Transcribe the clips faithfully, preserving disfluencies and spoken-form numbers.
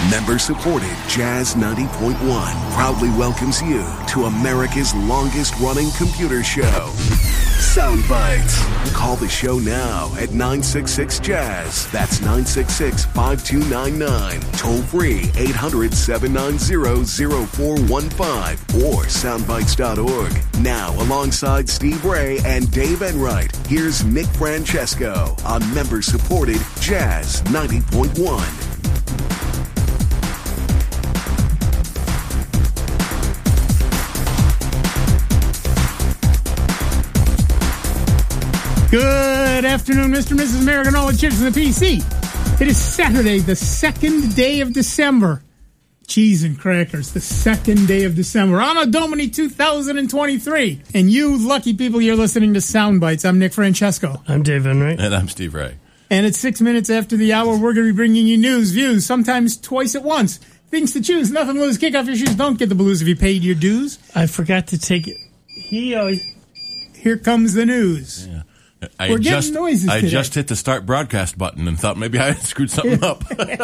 Member-supported Jazz ninety point one proudly welcomes you to America's longest-running computer show, Sound Bites. Call the show now at nine six six Jazz. That's nine six six, five two nine nine. Toll free eight hundred, seven nine zero, zero four one five or soundbites dot org. Now, alongside Steve Ray and Dave Enright, here's Nick Francesco on member-supported Jazz ninety point one. Good afternoon, Mister and Missus America, and all the chicks in the P C. It is Saturday, the second day of December. Cheese and crackers, the second day of December. Anno Domini two thousand twenty-three. And you lucky people, you're listening to Sound Bites. I'm Nick Francesco. I'm Dave Enright. And I'm Steve Ray. And it's six minutes after the hour. We're going to be bringing you news, views, sometimes twice at once. Things to choose, nothing to lose. Kick off your shoes. Don't get the blues if you paid your dues. I forgot to take it. He always... Here comes the news. Yeah. I We're just, getting noises I today. just hit the start broadcast button and thought maybe I had screwed something up.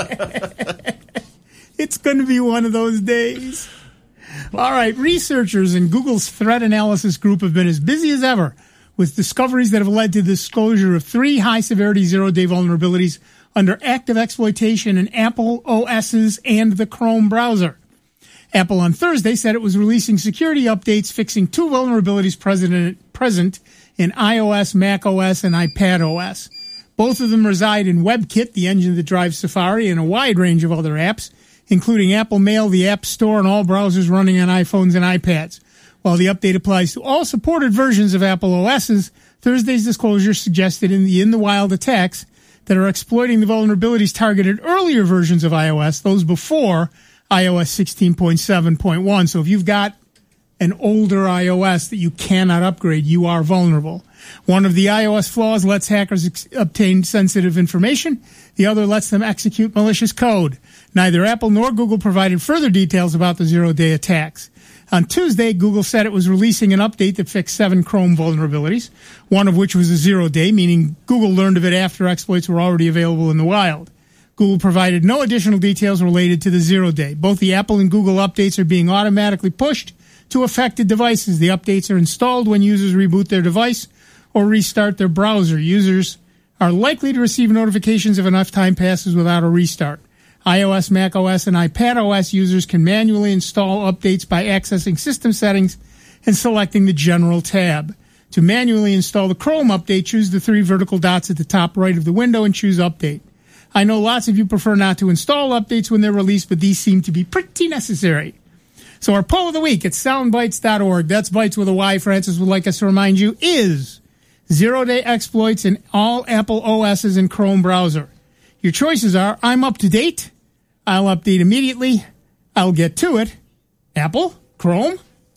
It's going to be one of those days. All right, researchers in Google's threat analysis group have been as busy as ever with discoveries that have led to the disclosure of three high-severity zero-day vulnerabilities under active exploitation in Apple O S's and the Chrome browser. Apple on Thursday said it was releasing security updates fixing two vulnerabilities present, present in iOS, macOS, and iPadOS. Both of them reside in WebKit, the engine that drives Safari, and a wide range of other apps, including Apple Mail, the App Store, and all browsers running on iPhones and iPads. While the update applies to all supported versions of Apple O S's, Thursday's disclosure suggested in the in-the-wild attacks that are exploiting the vulnerabilities targeted earlier versions of iOS, those before iOS sixteen point seven point one. So if you've got an older iOS that you cannot upgrade, you are vulnerable. One of the iOS flaws lets hackers ex- obtain sensitive information. The other lets them execute malicious code. Neither Apple nor Google provided further details about the zero-day attacks. On Tuesday, Google said it was releasing an update that fixed seven Chrome vulnerabilities, one of which was a zero-day, meaning Google learned of it after exploits were already available in the wild. Google provided no additional details related to the zero-day. Both the Apple and Google updates are being automatically pushed to affected devices. The updates are installed when users reboot their device or restart their browser. Users are likely to receive notifications if enough time passes without a restart. iOS, macOS, and iPadOS users can manually install updates by accessing system settings and selecting the General tab. To manually install the Chrome update, choose the three vertical dots at the top right of the window and choose Update. I know lots of you prefer not to install updates when they're released, but these seem to be pretty necessary. So our poll of the week at soundbites dot org, that's Bites with a Y, Francis would like us to remind you, is zero-day exploits in all Apple O S's and Chrome browser. Your choices are, I'm up to date, I'll update immediately, I'll get to it, Apple, Chrome,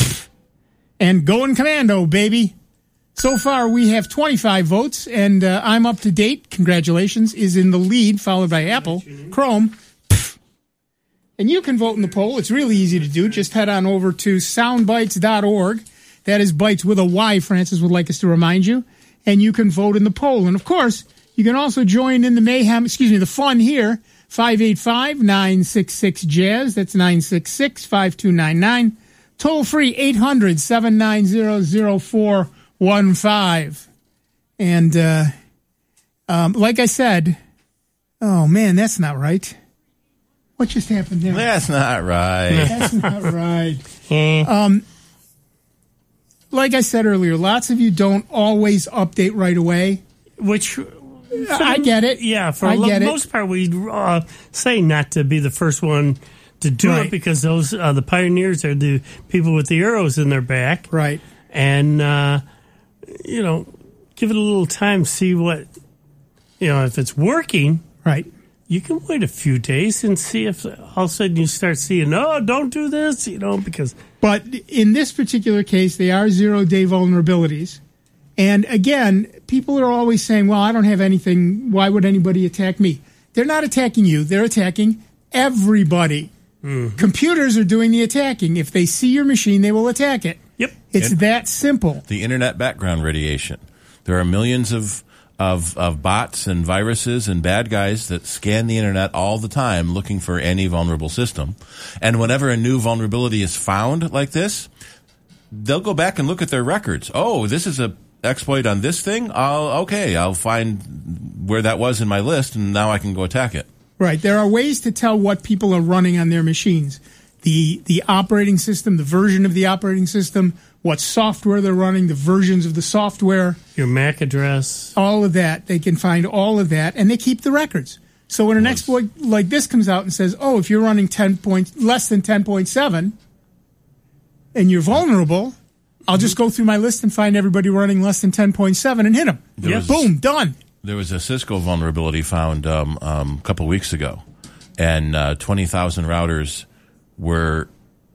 and going commando, baby. So far, we have twenty-five votes, and uh, I'm up to date. Congratulations, is in the lead, followed by Apple, Chrome. And you can vote in the poll. It's really easy to do. Just head on over to soundbites dot org. That is Bites with a Y, Francis would like us to remind you. And you can vote in the poll. And, of course, you can also join in the mayhem, excuse me, the fun here. five eight five, nine six six, Jazz. That's nine six six, five two nine nine. Toll free, eight hundred, seven nine zero, zero four one five. And uh, um, like I said, oh, man, that's not right. What just happened there? That's not right. That's not right. um, like I said earlier, lots of you don't always update right away. Which... I get it. Yeah, for I the get most it. part, we uh, say not to be the first one to do Right. it because those uh, the pioneers are the people with the arrows in their back. Right. And, uh, you know, give it a little time, see what, you know, if it's working. Right. You can wait a few days and see if all of a sudden you start seeing, oh, don't do this, you know, because... But in this particular case, they are zero-day vulnerabilities. And again, people are always saying, well, I don't have anything. Why would anybody attack me? They're not attacking you. They're attacking everybody. Mm-hmm. Computers are doing the attacking. If they see your machine, they will attack it. Yep. It's and that simple. The internet background radiation. There are millions of of of bots and viruses and bad guys that scan the internet all the time looking for any vulnerable system. And whenever a new vulnerability is found like this, they'll go back and look at their records. Oh, this is a exploit on this thing? I'll okay, I'll find where that was in my list, and now I can go attack it. Right. There are ways to tell what people are running on their machines. The the operating system, the version of the operating system, what software they're running, the versions of the software. Your M A C address. All of that. They can find all of that, and they keep the records. So when an exploit like this comes out and says, oh, if you're running ten point, less than ten point seven and you're vulnerable, I'll just go through my list and find everybody running less than ten point seven and hit them. Yep. Boom, done. There was a Cisco vulnerability found um, um, a couple weeks ago, and uh, twenty thousand routers were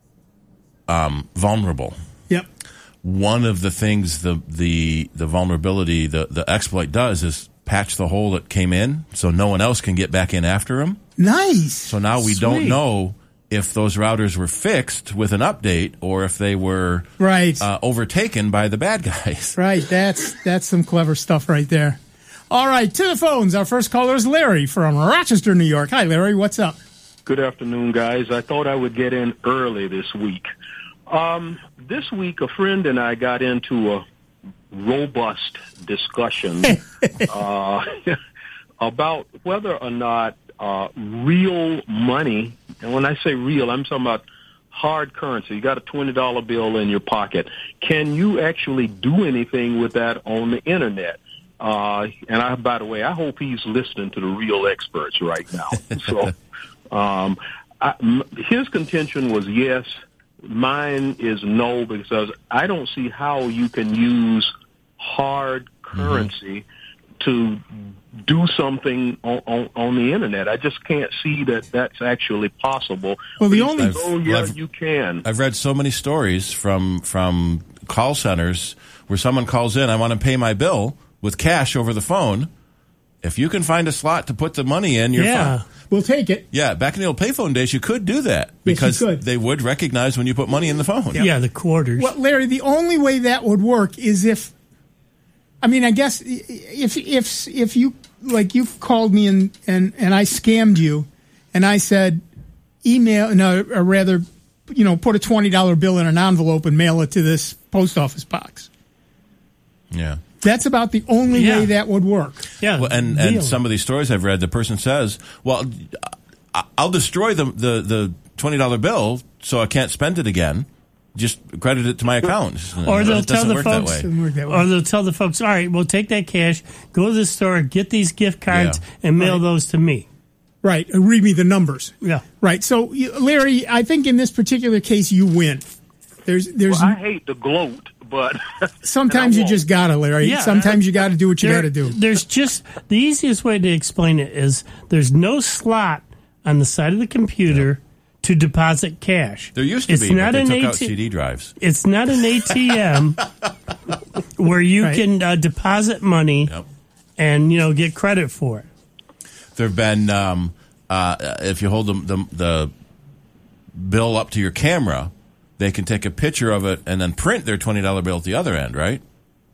um, vulnerable. Yep. One of the things the the the vulnerability the, the exploit does is patch the hole that came in, so no one else can get back in after them. Nice. So now we Sweet. don't know if those routers were fixed with an update or if they were right uh, overtaken by the bad guys. Right. That's that's some clever stuff right there. All right, to the phones. Our first caller is Larry from Rochester, New York. Hi, Larry. What's up? Good afternoon, guys. I thought I would get in early this week. Um, this week, a friend and I got into a robust discussion uh, about whether or not uh, real money, and when I say real, I'm talking about hard currency. You got a twenty dollar bill in your pocket. Can you actually do anything with that on the Internet? Uh, and I, by the way, I hope he's listening to the real experts right now. So, um, I, m- his contention was yes. Mine is no, because I don't see how you can use hard currency mm-hmm. to do something on, on, on the Internet. I just can't see that that's actually possible. Well, the only I've, oh yeah, well, I've, you can. I've read so many stories from from call centers where someone calls in, I want to pay my bill with cash over the phone. If you can find a slot to put the money in, you're yeah. fine. We'll take it. Yeah, back in the old payphone days, you could do that because yes, you could. They would recognize when you put money in the phone. Yeah, yeah the quarters. Well, Larry, the only way that would work is if, I mean, I guess if if if you like you called me and and, and I scammed you, and I said email, no, or rather, you know, put a twenty dollar bill in an envelope and mail it to this post office box. Yeah. That's about the only yeah. way that would work. Yeah, well, and, and some of these stories I've read, the person says, well, I'll destroy the the, the twenty dollar bill so I can't spend it again. Just credit it to my account. Or they'll it tell the work folks, that way. That way. or they'll tell the folks, all right, we'll take that cash, go to the store, get these gift cards, Yeah. and mail right. those to me. Right. Read me the numbers. Yeah. Right. So, Larry, I think in this particular case, you win. There's, there's. Well, I hate to gloat, but sometimes you just gotta, Larry. Yeah. Sometimes you gotta do what you There- gotta do. There's just the easiest way to explain it is there's no slot on the side of the computer to deposit cash. There used to it's be, not but they an took out A T- C D drives. It's not an A T M where you Right. can uh, deposit money Yep. and you know get credit for it. There have been, um, uh, if you hold the, the, the bill up to your camera, they can take a picture of it and then print their twenty dollar bill at the other end, right?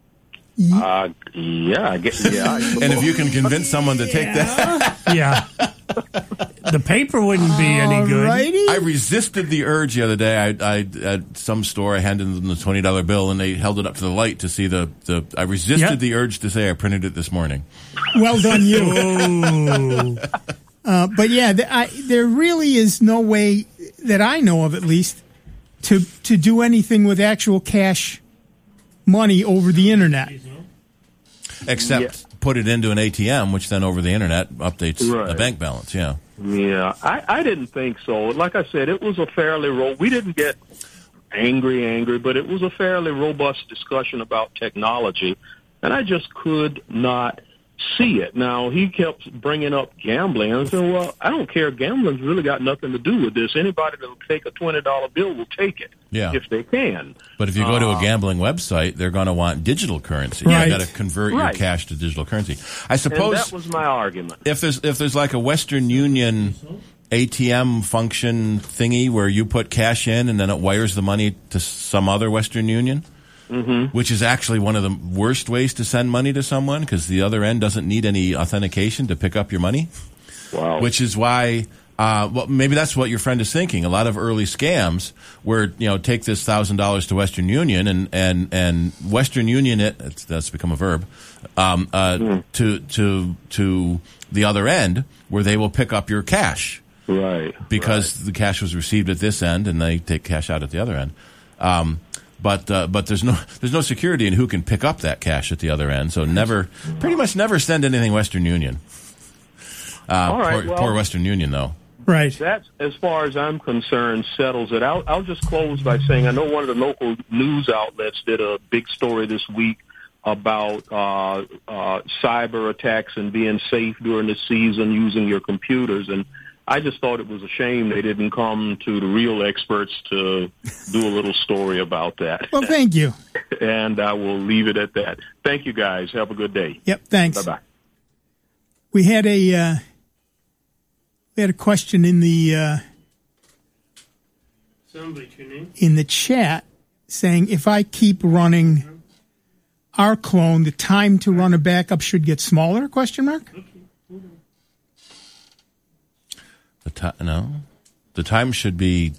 uh, yeah, I guess, yeah. I And if you can convince someone to take that. Yeah, the paper wouldn't be any good. Alrighty. I resisted the urge the other day. I, I at some store, I handed them the twenty dollar bill, and they held it up to the light to see the. the I resisted Yep. the urge to say I printed it this morning. Well done, you. Oh, Uh, but yeah, th- I, there really is no way that I know of, at least, to to do anything with actual cash money over the internet. Except Yeah. put it into an A T M, which then over the internet updates Right. the bank balance. Yeah. Yeah, I, I didn't think so. Like I said, it was a fairly ro- we didn't get angry, angry, but it was a fairly robust discussion about technology, and I just could not see it. Now, he kept bringing up gambling, and I said, well, I don't care. Gambling's really got nothing to do with this. Anybody that will take a twenty dollar bill will take it Yeah. if they can. But if you go to Uh, a gambling website, they're going to want digital currency. Right. You got to convert your Right. cash to digital currency. I And suppose that was my argument. if there's if there's like a Western Union A T M function thingy where you put cash in and then it wires the money to some other Western Union, Mm-hmm. which is actually one of the worst ways to send money to someone because the other end doesn't need any authentication to pick up your money. Wow. Which is why, uh, well, maybe that's what your friend is thinking. A lot of early scams where, you know, take this one thousand dollars to Western Union and, and, and Western Union it, it's, that's become a verb, um, uh, mm. to, to, to the other end where they will pick up your cash. Right. Because right. the cash was received at this end and they take cash out at the other end. Um, But uh, but there's no there's no security in who can pick up that cash at the other end. So never, pretty much never send anything Western Union. Uh, All right, poor, well, poor Western Union, though. Right. That, as far as I'm concerned, settles it. I'll, I'll just close by saying I know one of the local news outlets did a big story this week about uh, uh, cyber attacks and being safe during the season using your computers. And I just thought it was a shame they didn't come to the real experts to do a little story about that. Well, thank you. And I will leave it at that. Thank you, guys. Have a good day. Yep, thanks. Bye-bye. We had a uh, we had a question in the uh, Somebody tuning in the chat saying if I keep running our clone, the time to run a backup should get smaller? Question mark. The time, no, the time should be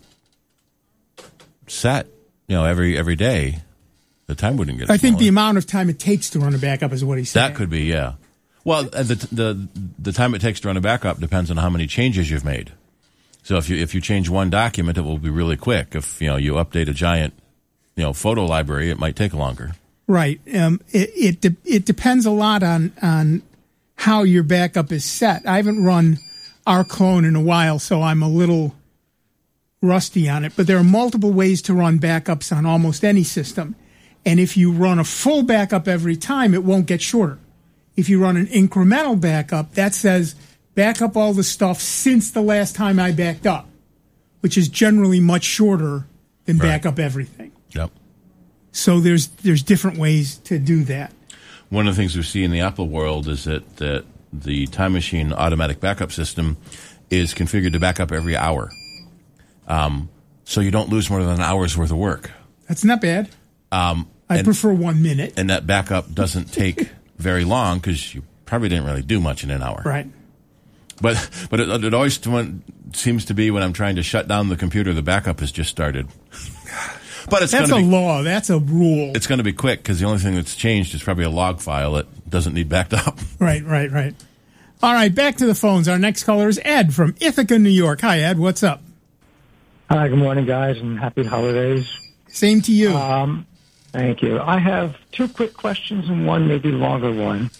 set. You know, every every day, the time wouldn't get. I think smaller. the amount of time it takes to run a backup is what he's saying. That could be, yeah. Well, uh, the the the time it takes to run a backup depends on how many changes you've made. So if you if you change one document, it will be really quick. If you know you update a giant, you know, photo library, it might take longer. Right. Um, it it, de- it depends a lot on on how your backup is set. I haven't run our clone in a while, so I'm a little rusty on it. But there are multiple ways to run backups on almost any system. And if you run a full backup every time, it won't get shorter. If you run an incremental backup, that says back up all the stuff since the last time I backed up, which is generally much shorter than Right. back up everything. Yep. So there's there's different ways to do that. One of the things we see in the Apple world is that, that the Time Machine automatic backup system is configured to back up every hour. Um, so you don't lose more than an hour's worth of work. That's not bad. Um, I and, prefer one minute. and that backup doesn't take very long because you probably didn't really do much in an hour. Right. But but it, it always seems to be when I'm trying to shut down the computer, the backup has just started. But it's That's a going to be law. That's a rule. it's going to be quick because the only thing that's changed is probably a log file that doesn't need backed up. Right, right, right. All right, back to the phones. Our next caller is Ed from Ithaca, New York. Hi, Ed. What's up? Hi, good morning, guys, and happy holidays. Same to you. Um, thank you. I have two quick questions and one maybe longer one.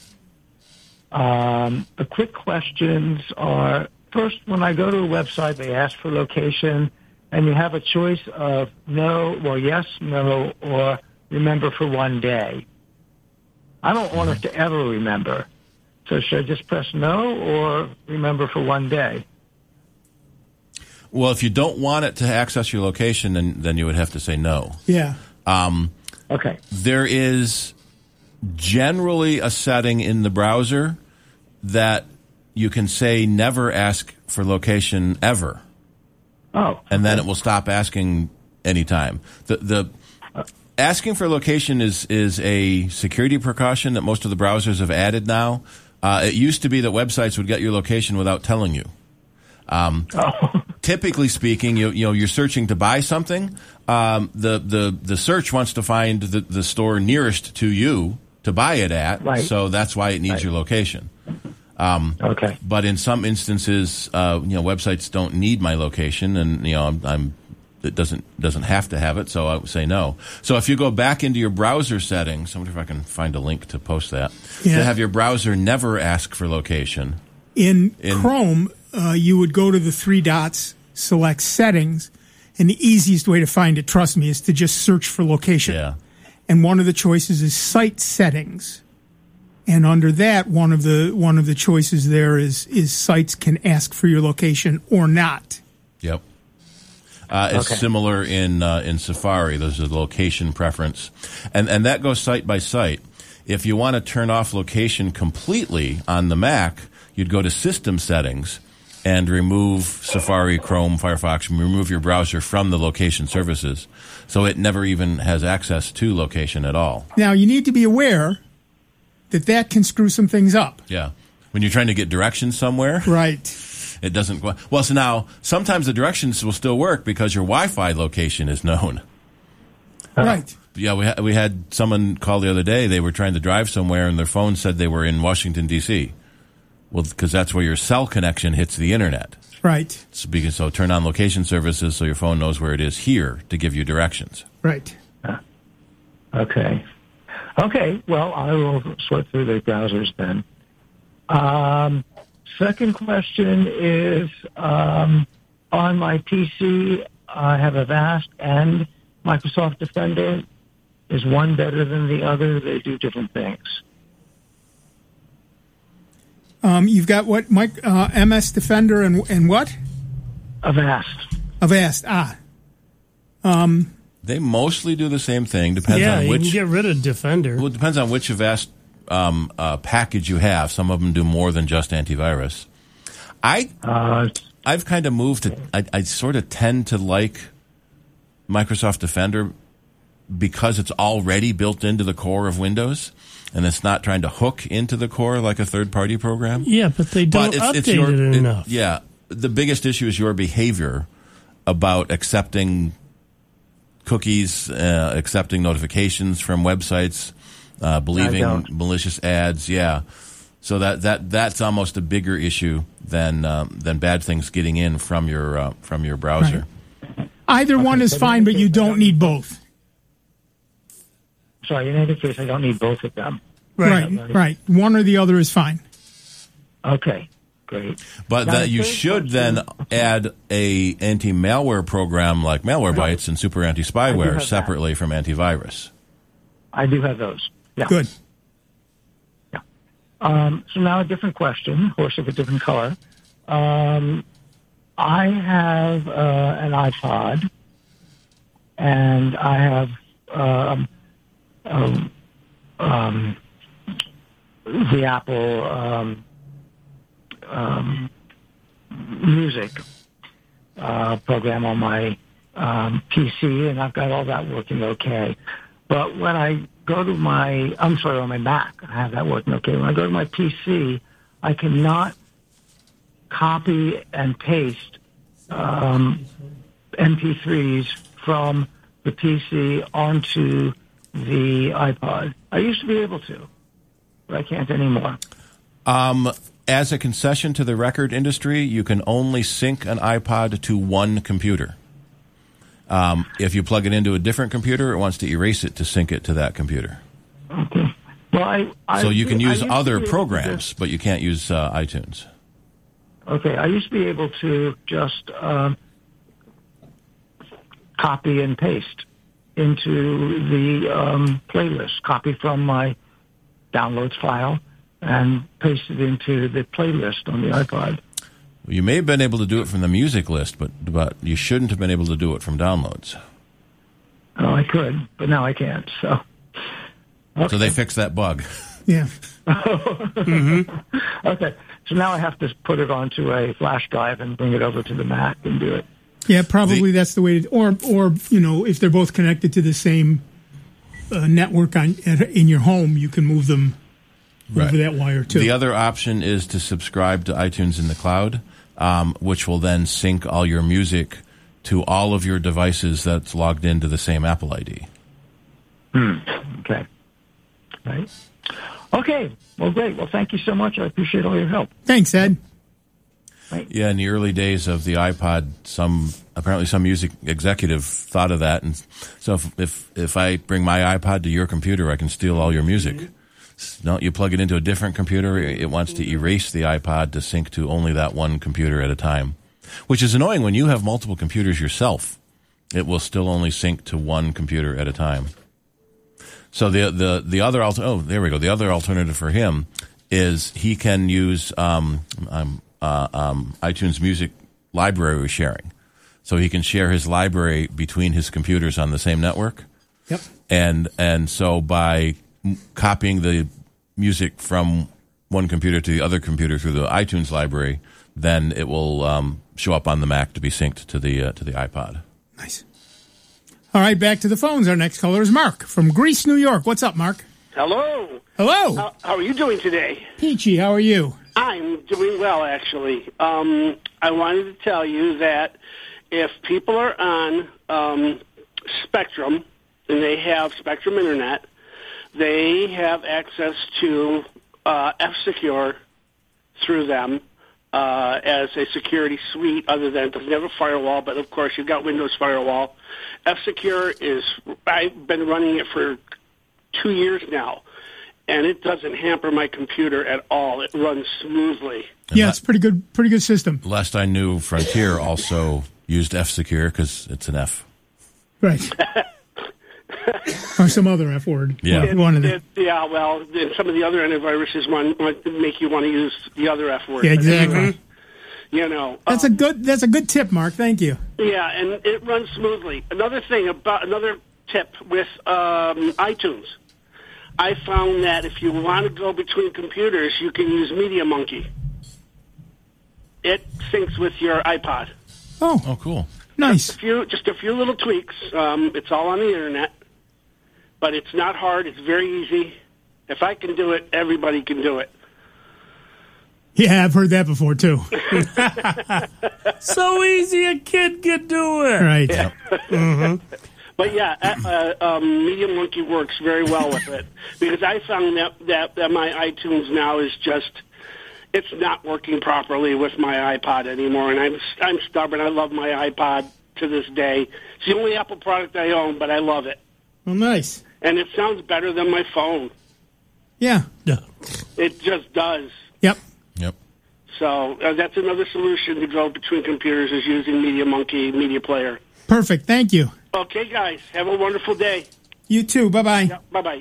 Um, the quick questions are, first, when I go to a website, they ask for location, and you have a choice of no, or yes, no, or remember for one day. I don't want it to ever remember. So should I just press no or remember for one day? Well, if you don't want it to access your location, then then you would have to say no. yeah. Um, Okay. there is generally a setting in the browser that you can say never ask for location ever, Oh. and then it will stop asking anytime. The the asking for location is is a security precaution that most of the browsers have added now. Uh, it used to be that websites would get your location without telling you. Um, Oh. Typically speaking, you you know you're searching to buy something. Um, the the the search wants to find the, the store nearest to you to buy it at. Right. So that's why it needs Right. your location. Um, Okay. But in some instances, uh, you know, websites don't need my location, and you know, I'm, I'm it doesn't doesn't have to have it. So I would say no. So if you go back into your browser settings, I wonder if I can find a link to post that. Yeah. To have your browser never ask for location. In, In- Chrome, uh, you would go to the three dots, select settings, and the easiest way to find it, trust me, is to just search for location. Yeah. And one of the choices is site settings. And under that, one of the one of the choices there is is sites can ask for your location or not. Yep. Uh, it's Okay. similar in uh, in Safari. There's a location preference, and and that goes site by site. If you want to turn off location completely on the Mac, you'd go to System Settings, and remove Safari, Chrome, Firefox, and remove your browser from the location services. So it never even has access to location at all. Now, you need to be aware that that can screw some things up. Yeah. When you're trying to get directions somewhere. Right. It doesn't go. Well, so now sometimes the directions will still work because your Wi-Fi location is known. Right. Yeah, we ha- we had someone call the other day. They were trying to drive somewhere, and their phone said they were in Washington, D C Well, because that's where your cell connection hits the internet. Right. So, because, so turn on location services so your phone knows where it is here to give you directions. Right. Uh, okay. Okay. Well, I will sort through the browsers then. Um, second question is um, on my P C. I have Avast and Microsoft Defender. Is one better than the other? They do different things. Um, you've got what, Mike? Uh, M S Defender and and what? Avast. Avast. Ah. Um. They mostly do the same thing. Depends yeah, on you which. can get rid of Defender. Well, it depends on which Avast um, uh, package you have. Some of them do more than just antivirus. I Uh, I've kind of moved to. I, I sort of tend to like Microsoft Defender because it's already built into the core of Windows, and it's not trying to hook into the core like a third-party program. Yeah, but they don't But it's, update it's your, it it- enough. yeah, the biggest issue is your behavior about accepting cookies, uh, accepting notifications from websites, uh, believing don't. malicious ads. Yeah, so that that that's almost a bigger issue than um, than bad things getting in from your uh, from your browser. Right. Either one is fine, but you don't need both. sorry, in any case, I don't need both of them. Right. Right. Right. One or the other is fine. Okay. Great. But Now, that the you third should question- then add a anti-malware program like Malwarebytes and Super I Anti-Spyware do have separately from antivirus. I do have those. Yeah. Good. Yeah. Um, so now a different question, horse of a different color. Um, I have uh, an iPod, and I have um, um, um, the Apple um, um, Music uh, program on my um, P C, and I've got all that working okay. But when I go to my, I'm sorry, on my Mac, I have that working okay. When I go to my P C, I cannot copy and paste um, M P threes from the P C onto the iPod. I used to be able to, but I can't anymore. Um, as a concession to the record industry, you can only sync an iPod to one computer. Um, if you plug it into a different computer, it wants to erase it to sync it to that computer. Okay. Well, I, I So you can I use used to other be able to programs, just- but you can't use uh, iTunes. Okay, I used to be able to just um, copy and paste into the um, playlist, copy from my downloads file and paste it into the playlist on the iPod. Well, you may have been able to do it from the music list, but but you shouldn't have been able to do it from downloads. Oh, I could, but now I can't. So, okay. So they fixed that bug. Yeah. Okay, so now I have to put it onto a flash drive and bring it over to the Mac and do it. Yeah, probably The- that's the way to, or, or, you know, if they're both connected to the same uh, network on at, in your home, you can move them Right. over that wire too. The other option is to subscribe to iTunes in the cloud, um, which will then sync all your music to all of your devices that's logged into the same Apple I D. Okay. Right. Okay. Well, great. Well, thank you so much. I appreciate all your help. Thanks, Ed. Yeah, in the early days of the iPod, some apparently some music executive thought of that, and so if if, if I bring my iPod to your computer, I can steal all your music. No, you plug it into a different computer, it wants to erase the iPod to sync to only that one computer at a time, which is annoying when you have multiple computers yourself. It will still only sync to one computer at a time. So the the the other alter- oh there we go the other alternative for him is he can use um, um, uh, um, iTunes Music library sharing, so he can share his library between his computers on the same network. Yep. And and so by m- copying the music from one computer to the other computer through the iTunes library, then it will um, show up on the Mac to be synced to the uh, to the iPod. Nice. All right, back to the phones. Our next caller is Mark from Greece, New York. What's up, Mark? Hello. Hello. How, how are you doing today? Peachy, how are you? I'm doing well, actually. Um, I wanted to tell you that if people are on um, Spectrum, and they have Spectrum Internet, they have access to uh, F-Secure through them uh, as a security suite, other than it doesn't have a firewall, but of course you've got Windows Firewall. F-Secure is, I've been running it for two years now, and it doesn't hamper my computer at all. It runs smoothly. And yeah, it's pretty good, pretty good system. Last I knew, Frontier also used F-Secure because it's an F. Right. Or some other F word. Yeah. It, one of them. It, yeah, well, some of the other antiviruses want, want to make you want to use the other F word. Yeah, exactly. Anyway, you know. That's um, a good that's a good tip, Mark. Thank you. Yeah, and it runs smoothly. Another thing about another tip with um, iTunes. I found that if you want to go between computers, you can use Media Monkey. It syncs with your iPod. Oh, oh, cool. Nice. Just a few, just a few little tweaks. Um, it's all on the internet, but it's not hard. It's very easy. If I can do it, everybody can do it. Yeah, I've heard that before too. So easy, a kid could do it. Right. Yeah. Mm-hmm. But yeah, uh, um, Media Monkey works very well with it, because I found that, that that my iTunes now is just, it's not working properly with my iPod anymore, and I'm I'm stubborn. I love my iPod to this day. It's the only Apple product I own, but I love it. Well, nice. And it sounds better than my phone. Yeah. Yeah. It just does. Yep. Yep. So uh, that's another solution to go between computers, is using Media Monkey Media Player. Perfect. Thank you. Okay, guys. Have a wonderful day. You too. Bye-bye. Yeah, bye-bye.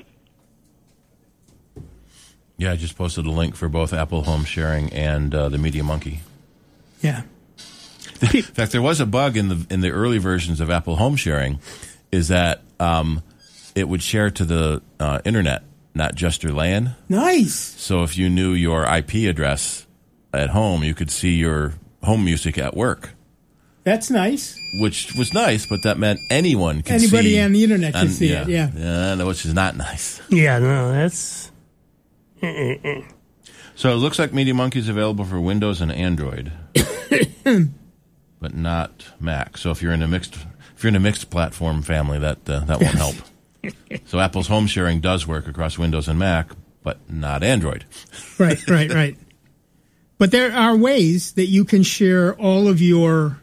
Yeah, I just posted a link for both Apple Home Sharing and uh, the Media Monkey. Yeah. In fact, there was a bug in the in the early versions of Apple Home Sharing, is that um, it would share to the uh, internet, not just your LAN. Nice. So if you knew your I P address at home, you could see your home music at work. That's nice. Which was nice, but that meant anyone could Anybody see. on the internet could and, see yeah, it, yeah. yeah. Which is not nice. Yeah, no, that's... So it looks like Media Monkey is available for Windows and Android, but not Mac. So if you're in a mixed, if you're in a mixed platform family, that uh, that won't help. So Apple's home sharing does work across Windows and Mac, but not Android. Right, right, right. But there are ways that you can share all of your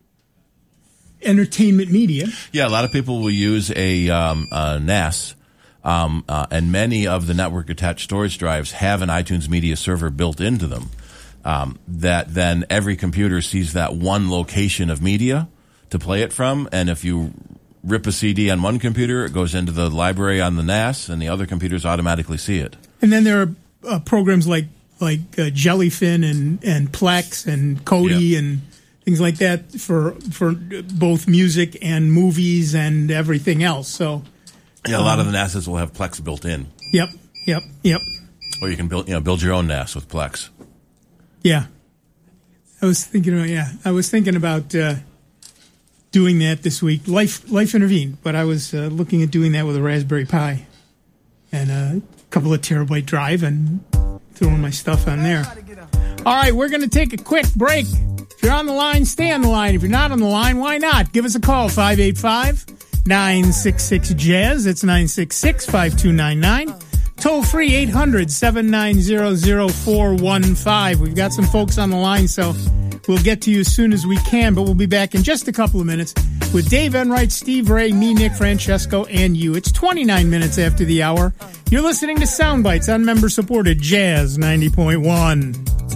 entertainment media. Yeah, a lot of people will use a, um, a N A S, um, uh, and many of the network-attached storage drives have an iTunes Media Server built into them. Um, that then every computer sees that one location of media to play it from, and if you rip a C D on one computer, it goes into the library on the N A S, and the other computers automatically see it. And then there are uh, programs like like uh, Jellyfin and, and Plex and Kodi Yep. and things like that for for both music and movies and everything else. So Yeah, a lot of the N A Ss will have Plex built in, yep, yep, yep, or you can build you know build your own N A S with Plex. yeah. I was thinking about yeah, I was thinking about uh, doing that this week. Life life intervened, but I was uh, looking at doing that with a Raspberry Pi and a couple of terabyte drive and throwing my stuff on there. All right, we're going to take a quick break. If you're on the line, stay on the line. If you're not on the line, why not? Give us a call, five eight five, nine six six, jazz. That's nine six six, five two nine nine. Toll free, eight hundred, seven nine zero, zero four one five. We've got some folks on the line, so we'll get to you as soon as we can, but we'll be back in just a couple of minutes with Dave Enright, Steve Ray, me, Nick Francesco, and you. It's twenty-nine minutes after the hour. You're listening to Soundbites on member-supported Jazz ninety point one.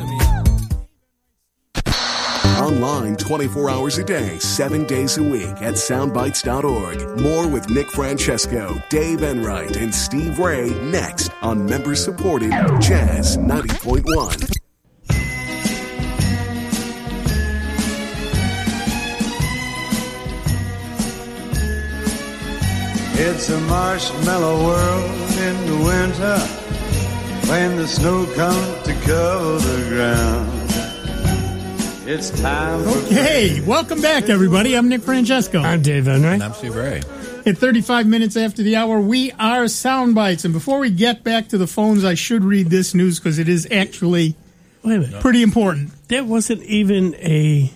Online twenty-four hours a day, seven days a week at soundbites dot org. More with Nick Francesco, Dave Enright, and Steve Ray next on member-supported Jazz ninety point one. It's a marshmallow world in the winter when the snow comes to cover the ground. It's time for Okay, welcome back, everybody. I'm Nick Francesco. I'm Dave Enright. And I'm Steve Ray. At thirty-five minutes after the hour, we are Soundbites. And before we get back to the phones, I should read this news because it is actually Wait a minute. pretty important. That wasn't even a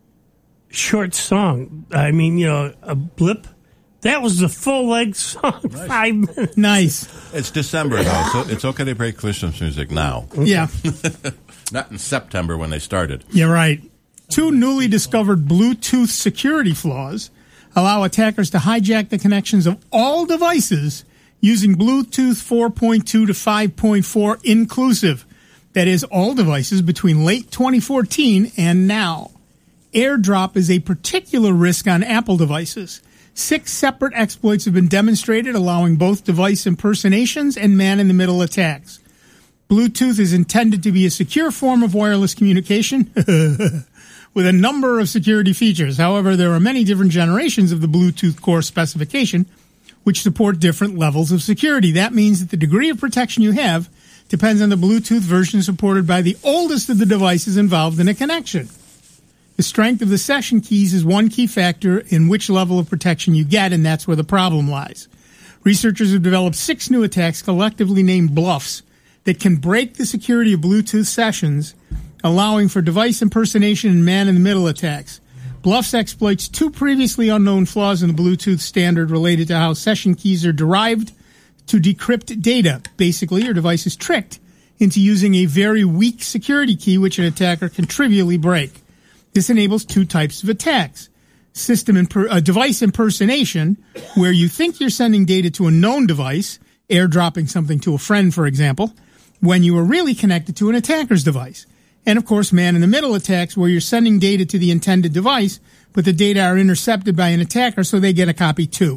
short song. I mean, you know, a blip. That was the full-length song, nice. Five minutes. Nice. It's December, though, so it's okay to break Christmas music now. Yeah. Not in September when they started. You're right. Two newly discovered Bluetooth security flaws allow attackers to hijack the connections of all devices using Bluetooth four point two to five point four inclusive. That is, all devices between late twenty fourteen and now. AirDrop is a particular risk on Apple devices. Six separate exploits have been demonstrated, allowing both device impersonations and man-in-the-middle attacks. Bluetooth is intended to be a secure form of wireless communication with a number of security features. However, there are many different generations of the Bluetooth core specification, which support different levels of security. That means that the degree of protection you have depends on the Bluetooth version supported by the oldest of the devices involved in a connection. The strength of the session keys is one key factor in which level of protection you get, and that's where the problem lies. Researchers have developed six new attacks, collectively named bluffs, that can break the security of Bluetooth sessions, allowing for device impersonation and man-in-the-middle attacks. Bluffs exploits two previously unknown flaws in the Bluetooth standard related to how session keys are derived to decrypt data. Basically, your device is tricked into using a very weak security key, which an attacker can trivially break. This enables two types of attacks. System imper- uh, device impersonation, where you think you're sending data to a known device, airdropping something to a friend, for example, when you are really connected to an attacker's device. And, of course, man-in-the-middle attacks, where you're sending data to the intended device, but the data are intercepted by an attacker, so they get a copy too.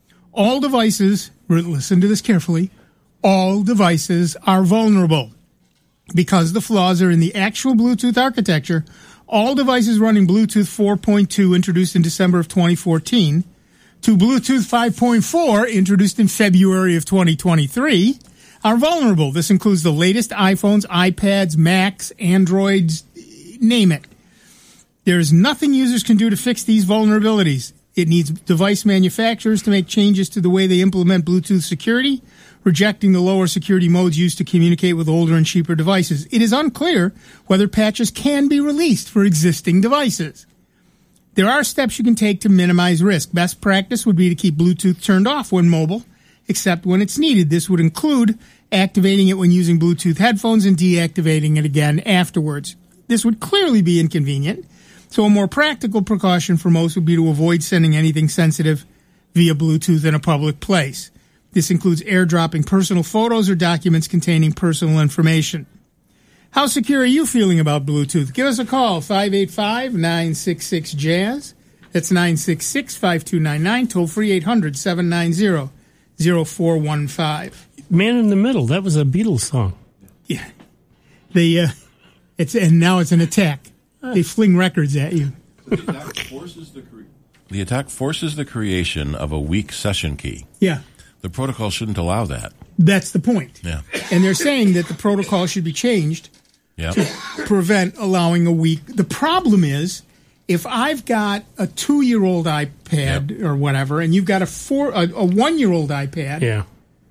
All devices, listen to this carefully, all devices are vulnerable. Because the flaws are in the actual Bluetooth architecture, all devices running Bluetooth four point two, introduced in December of twenty fourteen, to Bluetooth five point four, introduced in February of twenty twenty-three, are vulnerable. This includes the latest iPhones, iPads, Macs, Androids, name it. There is nothing users can do to fix these vulnerabilities. It needs device manufacturers to make changes to the way they implement Bluetooth security, rejecting the lower security modes used to communicate with older and cheaper devices. It is unclear whether patches can be released for existing devices. There are steps you can take to minimize risk. Best practice would be to keep Bluetooth turned off when mobile, except when it's needed. This would include activating it when using Bluetooth headphones and deactivating it again afterwards. This would clearly be inconvenient, so a more practical precaution for most would be to avoid sending anything sensitive via Bluetooth in a public place. This includes airdropping personal photos or documents containing personal information. How secure are you feeling about Bluetooth? Give us a call, five eight five, nine six six, jazz. That's nine six six, five two nine nine, toll free eight hundred, seven nine zero, zero four one five. Man in the Middle, that was a Beatles song. Yeah. They, uh, it's, and now it's an attack. They fling records at you. The attack forces the, cre- the attack forces the creation of a weak session key. Yeah. The protocol shouldn't allow that. That's the point. Yeah. And they're saying that the protocol should be changed Yeah. to prevent allowing a weak. The problem is, if I've got a two-year-old iPad Yep. or whatever, and you've got a four, a, a one-year-old iPad, Yeah.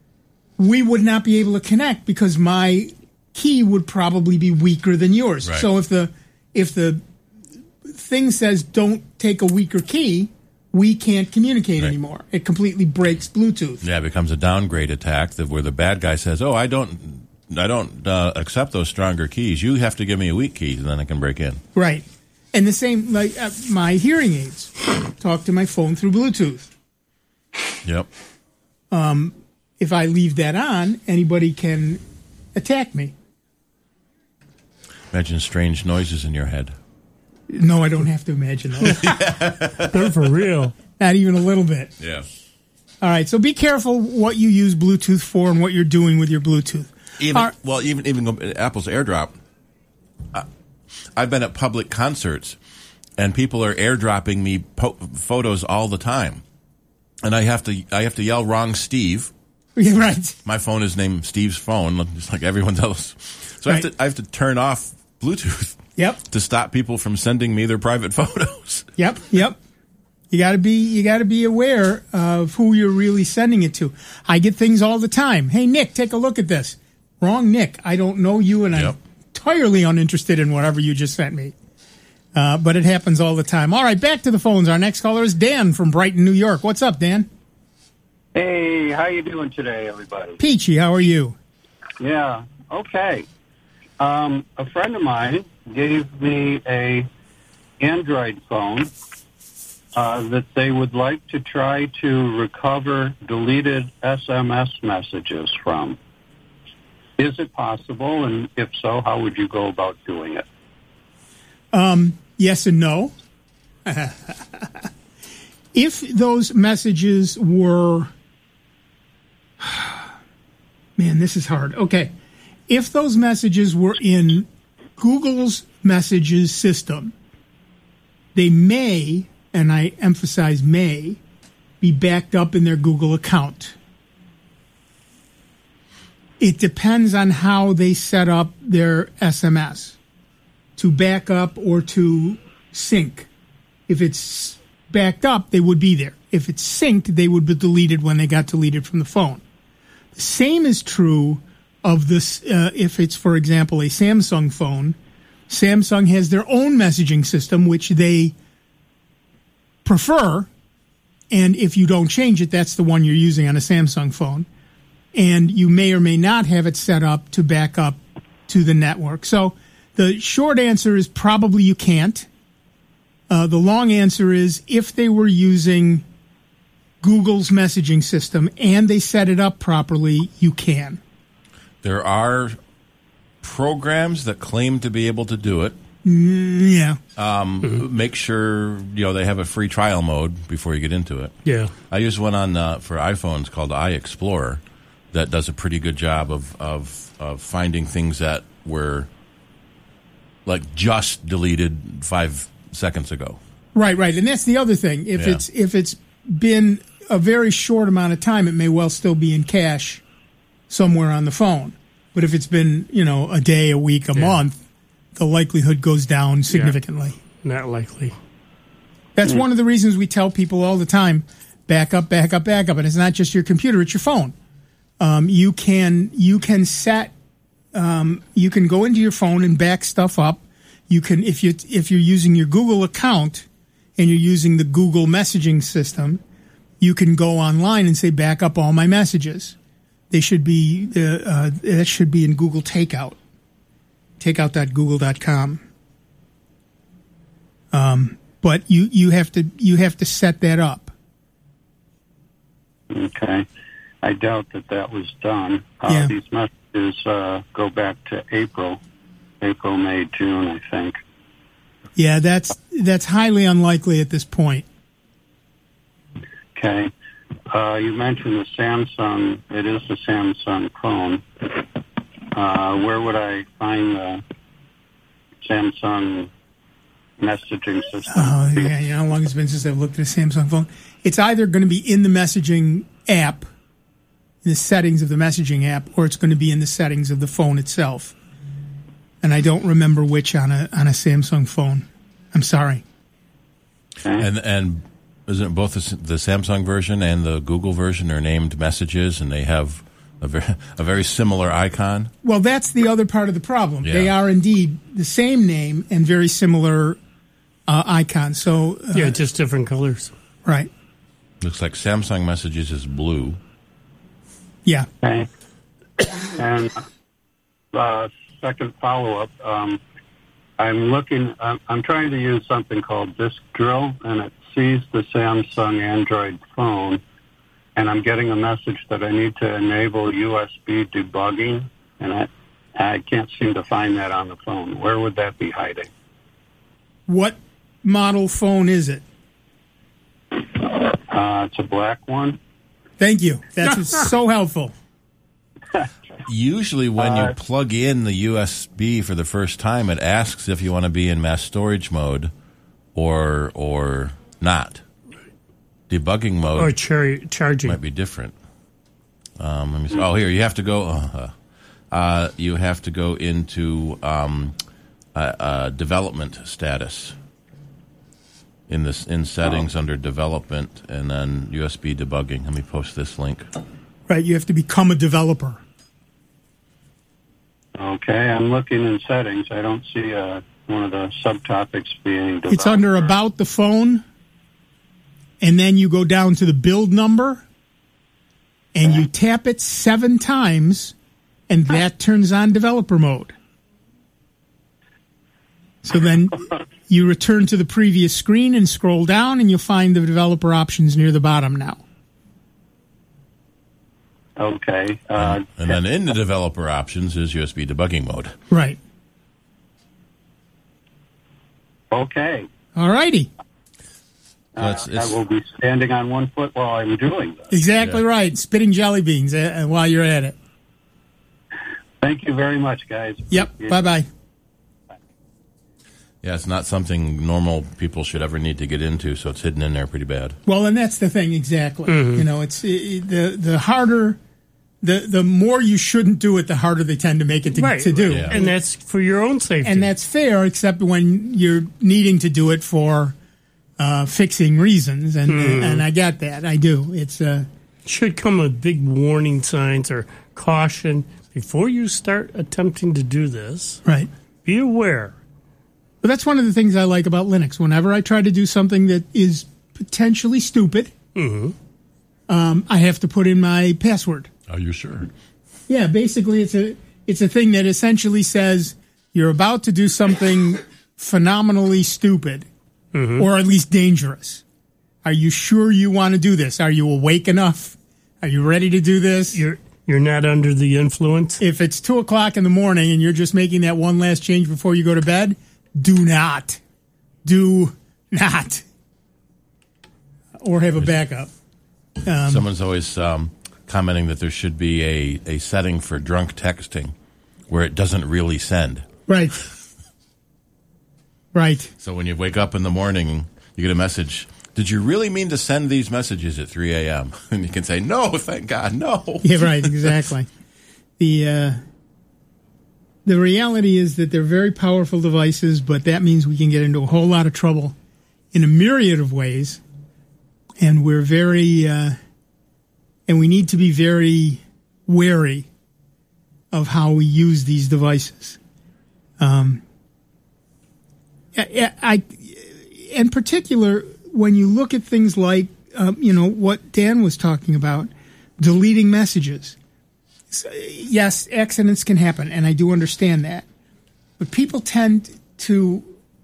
we would not be able to connect because my key would probably be weaker than yours. Right. So if the if the thing says don't take a weaker key, we can't communicate Right. anymore. It completely breaks Bluetooth. Yeah, it becomes a downgrade attack that where the bad guy says, "Oh, I don't, I don't uh, accept those stronger keys. You have to give me a weak key, and then I can break in." Right. And the same, like uh, my hearing aids talk to my phone through Bluetooth. Yep. Um, if I leave that on, anybody can attack me. Imagine strange noises in your head. No, I don't have to imagine that. They're for real. Not even a little bit. Yeah. All right, so be careful what you use Bluetooth for and what you're doing with your Bluetooth. Even Are- well, even even go- Apple's AirDrop. Uh, I've been at public concerts, and people are airdropping me po- photos all the time, and I have to I have to yell "Wrong, Steve." Yeah, right. My phone is named Steve's phone, just like everyone else. So I have Right. to I have to turn off Bluetooth. Yep. To stop people from sending me their private photos. Yep, yep. You got to be you got to be aware of who you're really sending it to. I get things all the time. Hey, Nick, take a look at this. Wrong, Nick. I don't know you, and Yep. I'm entirely uninterested in whatever you just sent me. Uh, but it happens all the time. All right, back to the phones. Our next caller is Dan from Brighton, New York. What's up, Dan? Hey, how you doing today, everybody? Peachy, how are you? Yeah, okay. Um, a friend of mine gave me a Android phone uh, that they would like to try to recover deleted S M S messages from. Is it possible? And if so, how would you go about doing it? Um, yes and no. If those messages were... Man, this is hard. Okay. If those messages were in Google's messages system, they may, and I emphasize may, be backed up in their Google account. It depends on how they set up their S M S to back up or to sync. If it's backed up, they would be there. If it's synced, they would be deleted when they got deleted from the phone. The same is true of this, uh, if it's, for example, a Samsung phone. Samsung has their own messaging system, which they prefer, and if you don't change it, that's the one you're using on a Samsung phone. And you may or may not have it set up to back up to the network. So the short answer is probably you can't. Uh, the long answer is if they were using Google's messaging system and they set it up properly, you can. There are programs that claim to be able to do it. Mm, yeah. Um, mm-hmm. Make sure you know they have a free trial mode before you get into it. Yeah. I use one on uh, for iPhones called iExplorer that does a pretty good job of, of of finding things that were like just deleted five seconds ago. Right, right, and that's the other thing. If Yeah. it's if it's been a very short amount of time, it may well still be in cache somewhere on the phone. But if it's been, you know, a day, a week, a Yeah. month, the likelihood goes down significantly. Not likely. That's one of the reasons we tell people all the time, back up, back up, back up. And it's not just your computer, it's your phone. Um, you can you can set um, you can go into your phone and back stuff up. You can if you if you're using your Google account and you're using the Google messaging system, you can go online and say back up all my messages. They should be uh, uh, that should be in Google Takeout, takeout dot google dot com. Um, but you, you have to you have to set that up. Okay. I doubt that that was done. Uh, Yeah. These messages uh, go back to April, April, May, June, I think. Yeah, that's that's highly unlikely at this point. Okay. Uh, you mentioned the Samsung. It is the Samsung phone. Uh, where would I find the Samsung messaging system? Oh, yeah, you know how long it's been since I've looked at a Samsung phone? It's either going to be in the messaging app, in the settings of the messaging app, or it's going to be in the settings of the phone itself. And I don't remember which on a on a Samsung phone. I'm sorry. Okay. And and isn't it both the, the Samsung version and the Google version are named Messages, and they have a very, a very similar icon? Well, that's the other part of the problem. Yeah. They are indeed the same name and very similar uh, icons. So uh, Yeah, just different colors. right. Looks like Samsung Messages is blue. Yeah. Okay. And uh, second follow-up, um, I'm looking, I'm, I'm trying to use something called Disk Drill, and it sees the Samsung Android phone, and I'm getting a message that I need to enable U S B debugging, and I, I can't seem to find that on the phone. Where would that be hiding? What model phone is it? Uh, it's a black one. Thank you. That's so helpful. Usually when Uh, you plug in the U S B for the first time, it asks if you want to be in mass storage mode or or not. Debugging mode Or char- charging. might be different. Um, let me see. Oh, here, you have to go... Uh, uh, you have to go into um, uh, uh, development status in this in settings oh. under development, and then U S B debugging. Let me post this link. Right, you have to become a developer. Okay, I'm looking in settings. I don't see uh, one of the subtopics being developer. It's under About the Phone, and then you go down to the build number, and okay. you tap it seven times, and that turns on developer mode. So then you return to the previous screen and scroll down, and you'll find the developer options near the bottom now. Okay. Uh, and then in the developer options is U S B debugging mode. Right. Okay. All righty. Uh, it's, it's, I will be standing on one foot while I'm doing this. Exactly yeah. right. Spitting jelly beans uh, while you're at it. Thank you very much, guys. Yep. Yeah. Bye-bye. Yeah, it's not something normal people should ever need to get into, so it's hidden in there pretty bad. Well, and that's the thing, exactly. Mm-hmm. You know, it's it, the the harder, the the more you shouldn't do it, the harder they tend to make it to, right. to do. Yeah. And that's for your own safety. And that's fair, except when you're needing to do it for uh, fixing reasons, and mm-hmm. and I get that, I do. It's uh, should come with big warning signs or caution before you start attempting to do this. Right. Be aware. But that's one of the things I like about Linux. Whenever I try to do something that is potentially stupid, mm-hmm. um, I have to put in my password. Are you sure? Yeah, basically it's a it's a thing that essentially says you're about to do something phenomenally stupid, mm-hmm. or at least dangerous. Are you sure you want to do this? Are you awake enough? Are you ready to do this? You're you're not under the influence? If it's two o'clock in the morning and you're just making that one last change before you go to bed, do not. Do not. Or have a backup. Um, Someone's always um, commenting that there should be a, a setting for drunk texting where it doesn't really send. Right. Right. So when you wake up in the morning, you get a message. Did you really mean to send these messages at three a.m.? And you can say, no, thank God, no. Yeah, right, exactly. The... Uh, The reality is that they're very powerful devices, but that means we can get into a whole lot of trouble in a myriad of ways. And we're very, uh, and we need to be very wary of how we use these devices. Um, I, I, in particular, when you look at things like, um, you know, what Dan was talking about, deleting messages. Yes, accidents can happen, and I do understand that. But people tend to,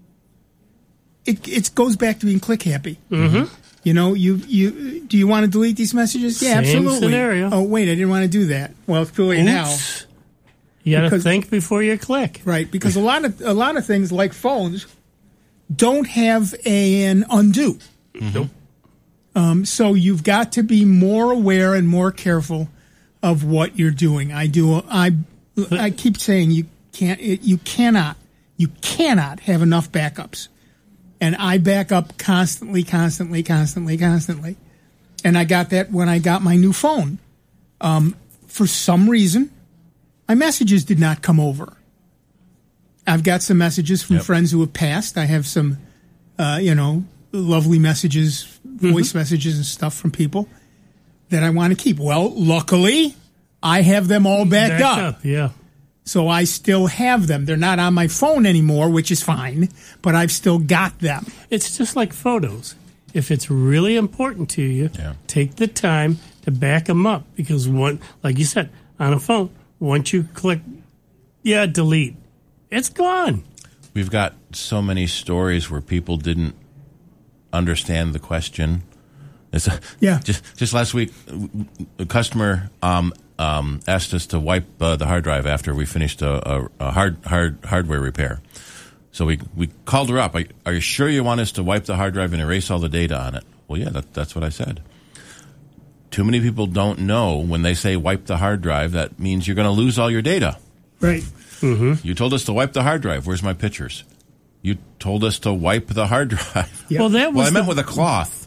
it it goes back to being click happy. Mm-hmm. You know, you you do you want to delete these messages? Yeah, Same absolutely. Scenario. Oh, wait, I didn't want to do that. Well, it's too late now. You got to think before you click. Right, because a lot of a lot of things like phones don't have an undo. Mm-hmm. Um, so you've got to be more aware and more careful of what you're doing. I do. I I keep saying you can't. You cannot. You cannot have enough backups, and I back up constantly, constantly, constantly, constantly. And I got that when I got my new phone. Um, for some reason, my messages did not come over. I've got some messages from yep. friends who have passed. I have some, uh, you know, lovely messages, voice mm-hmm. messages and stuff from people that I want to keep. Well, luckily, I have them all backed Backed up. up. Yeah. So I still have them. They're not on my phone anymore, which is fine, but I've still got them. It's just like photos. If it's really important to you, yeah. take the time to back them up, because one, like you said, on a phone, once you click, yeah, delete, it's gone. We've got so many stories where people didn't understand the question. It's a, yeah. Just just last week, a customer um, um, asked us to wipe uh, the hard drive after we finished a, a, a hard hard hardware repair. So we we called her up. Are, are you sure you want us to wipe the hard drive and erase all the data on it? Well, yeah, that, that's what I said. Too many people don't know when they say wipe the hard drive, that means you're going to lose all your data. Right. Mm-hmm. You told us to wipe the hard drive. Where's my pictures? You told us to wipe the hard drive. Yep. Well, that was well, I meant the... with a cloth.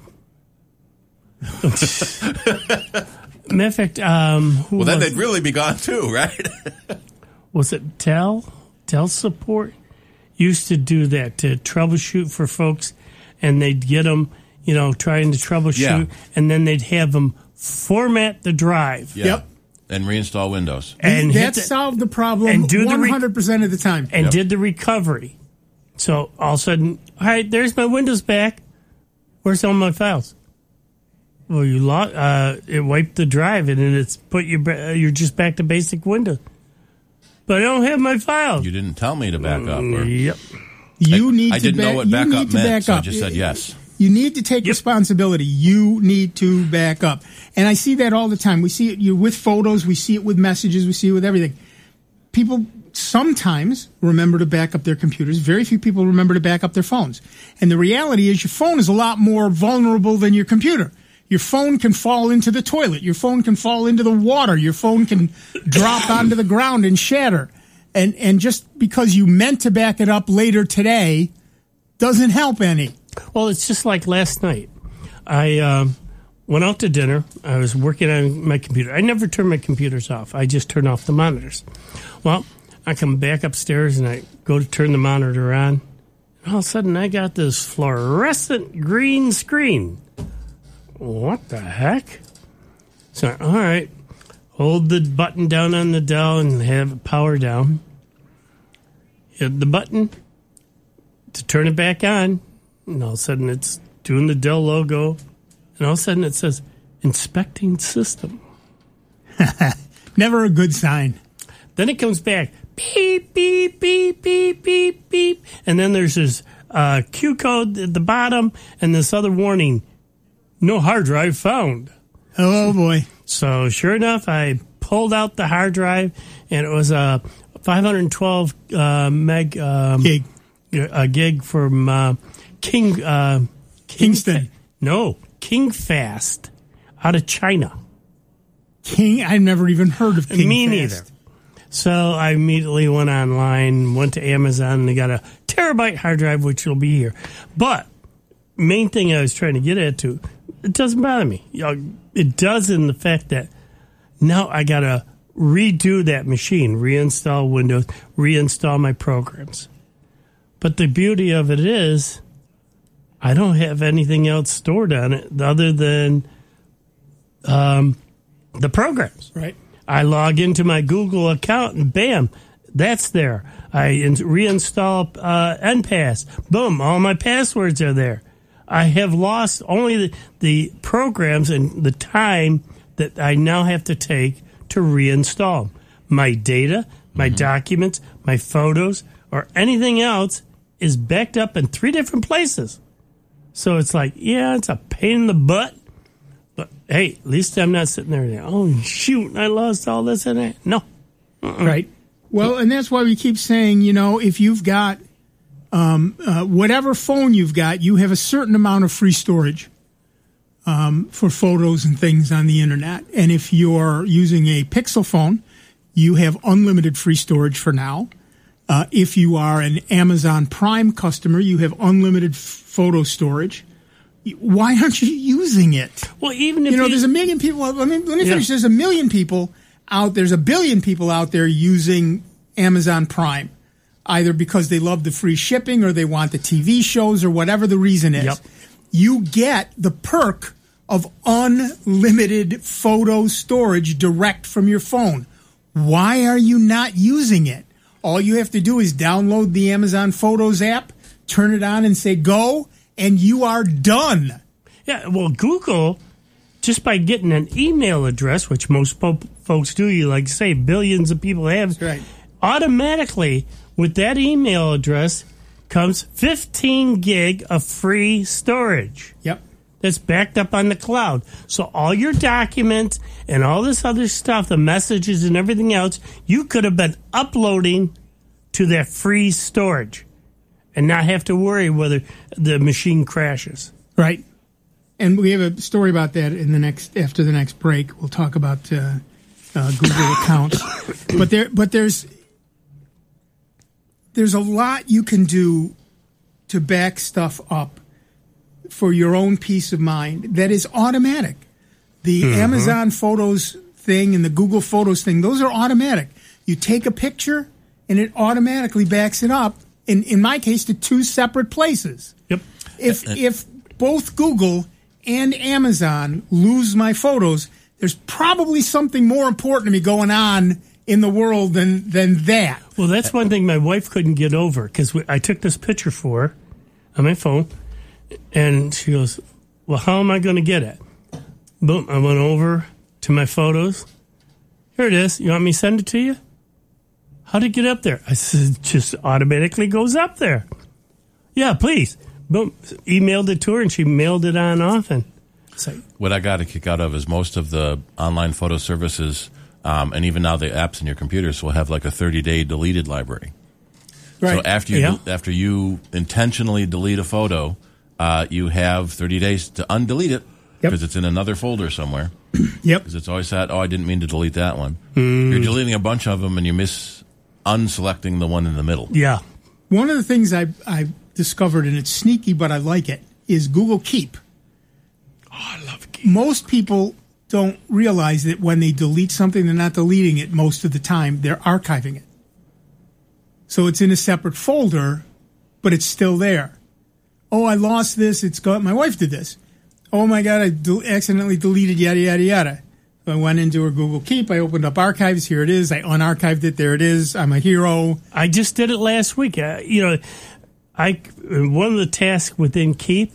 Matter of fact, um, who well, then was... they'd really be gone too, right? Was it Dell? Dell support? used to do that to troubleshoot for folks, and they'd get them, you know, trying to troubleshoot, Yeah. and then they'd have them format the drive. Yeah. Yep. And reinstall Windows. And hit that the- solved the problem and do the re- one hundred percent of the time. and Yep. did the recovery. So all of a sudden, all right, there's my Windows back. Where's all my files? Well, you lo- uh, it wiped the drive, and then it's put you. ba- You're just back to basic Windows. But I don't have my files. You didn't tell me to back up. Or, Yep. You I, need I to didn't back, know what you backup need to meant, back so I up. just said yes. You need to take responsibility. You need to back up. And I see that all the time. We see it you with photos, we see it with messages, we see it with everything. People sometimes remember to back up their computers. Very few people remember to back up their phones. And the reality is your phone is a lot more vulnerable than your computer. Your phone can fall into the toilet. Your phone can fall into the water. Your phone can drop onto the ground and shatter. And and just because you meant to back it up later today doesn't help any. Well, it's just like last night. I um, went out to dinner. I was working on my computer. I never turn my computers off. I just turn off the monitors. Well, I come back upstairs and I go to turn the monitor on. And all of a sudden, I got this fluorescent green screen. What the heck? So, all right, hold the button down on the Dell and have it power down. Hit the button to turn it back on. And all of a sudden, it's doing the Dell logo. And all of a sudden, it says, inspecting system. Never a good sign. Then it comes back, beep, beep, beep, beep, beep, beep. And then there's this uh, Q code at the bottom and this other warning, no hard drive found. Oh, boy. So sure enough, I pulled out the hard drive, and it was a five hundred twelve uh, meg um, Gig. a gig from uh, King uh, Kingston. No, King Fast out of China. King, I've never even heard of King Me Fast. neither. So I immediately went online, went to Amazon, and they got a terabyte hard drive, which will be here. But main thing I was trying to get at to, it doesn't bother me. You know, it does in the fact that now I got to redo that machine, reinstall Windows, reinstall my programs. But the beauty of it is I don't have anything else stored on it other than um, the programs. Right. I log into my Google account and bam, that's there. I in- reinstall uh, N pass. Boom, all my passwords are there. I have lost only the, the programs and the time that I now have to take to reinstall them. My data, my mm-hmm. documents, my photos, or anything else is backed up in three different places. So it's like, yeah, it's a pain in the butt. But hey, at least I'm not sitting there and, oh, shoot, I lost all this and that. No. Mm-mm. Right. Well, and that's why we keep saying, you know, if you've got um, uh, whatever phone you've got, you have a certain amount of free storage um, for photos and things on the internet. And if you're using a Pixel phone, you have unlimited free storage for now. Uh, if you are an Amazon Prime customer, you have unlimited f- photo storage. Why aren't you using it? Well, even if you know, you, there's a million people. Let me let me Yeah. finish. There's a million people out. There's a billion people out there using Amazon Prime, either because they love the free shipping or they want the T V shows or whatever the reason is. Yep. You get the perk of unlimited photo storage direct from your phone. Why are you not using it? All you have to do is download the Amazon Photos app, turn it on and say go, and you are done. Yeah, well, Google, just by getting an email address, which most po- folks do, you like say billions of people have, That's right. automatically with that email address comes fifteen gig of free storage. Yep. That's backed up on the cloud. So all your documents and all this other stuff, the messages and everything else, you could have been uploading to that free storage and not have to worry whether the machine crashes. Right. And we have a story about that in the next after the next break. We'll talk about uh, uh, Google accounts. But there but there's there's a lot you can do to back stuff up for your own peace of mind that is automatic. The mm-hmm. Amazon Photos thing and the Google Photos thing, those are automatic. You take a picture and it automatically backs it up in, in my case, to two separate places. Yep. If if both Google and Amazon lose my photos, there's probably something more important to me going on in the world than than that. Well, that's one thing my wife couldn't get over, because I took this picture for her on my phone, and she goes, well, how am I going to get it? Boom, I went over to my photos. Here it is. You want me to send it to you? How'd it get up there? I said, it just automatically goes up there. Yeah, please. Boom, emailed it to her, and she mailed it on off. And it's like, what I got a kick out of is most of the online photo services, um, and even now the apps in your computers will have like a thirty-day deleted library. Right. So after you Yeah. after you intentionally delete a photo, uh, you have thirty days to undelete it because it's in another folder somewhere. Yep. Because it's always that, oh, I didn't mean to delete that one. You're deleting a bunch of them, and you miss unselecting the one in the middle. yeah. One of the things I I discovered, and it's sneaky, but I like it, is Google Keep. Oh, I love Keep. Most people don't realize that when they delete something, they're not deleting it most of the time. They're archiving it. So it's in a separate folder, but it's still there. Oh, I lost this. It's got, my wife did this. Oh my God, I de- accidentally deleted yada, yada, yada. So I went into her Google Keep. I opened up archives. Here it is. I unarchived it. There it is. I'm a hero. I just did it last week. Uh, you know, I one of the tasks within Keep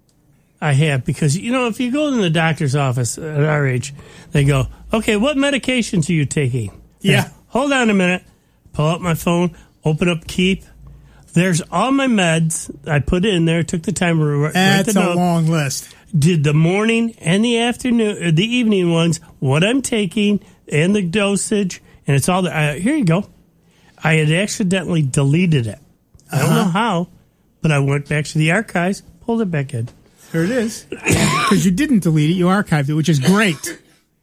I have, because, you know, if you go in the doctor's office at our age, they go, okay, what medications are you taking? Yeah. And, hold on a minute. Pull out my phone, open up Keep. There's all my meds. I put it in there, took the time to write That's the a note. long list. Did the morning and the afternoon, uh, the evening ones, what I'm taking, and the dosage, and it's all there. Uh, here you go. I had accidentally deleted it. I don't know how, but I went back to the archives, pulled it back in. There it is. Because you didn't delete it, you archived it, which is great.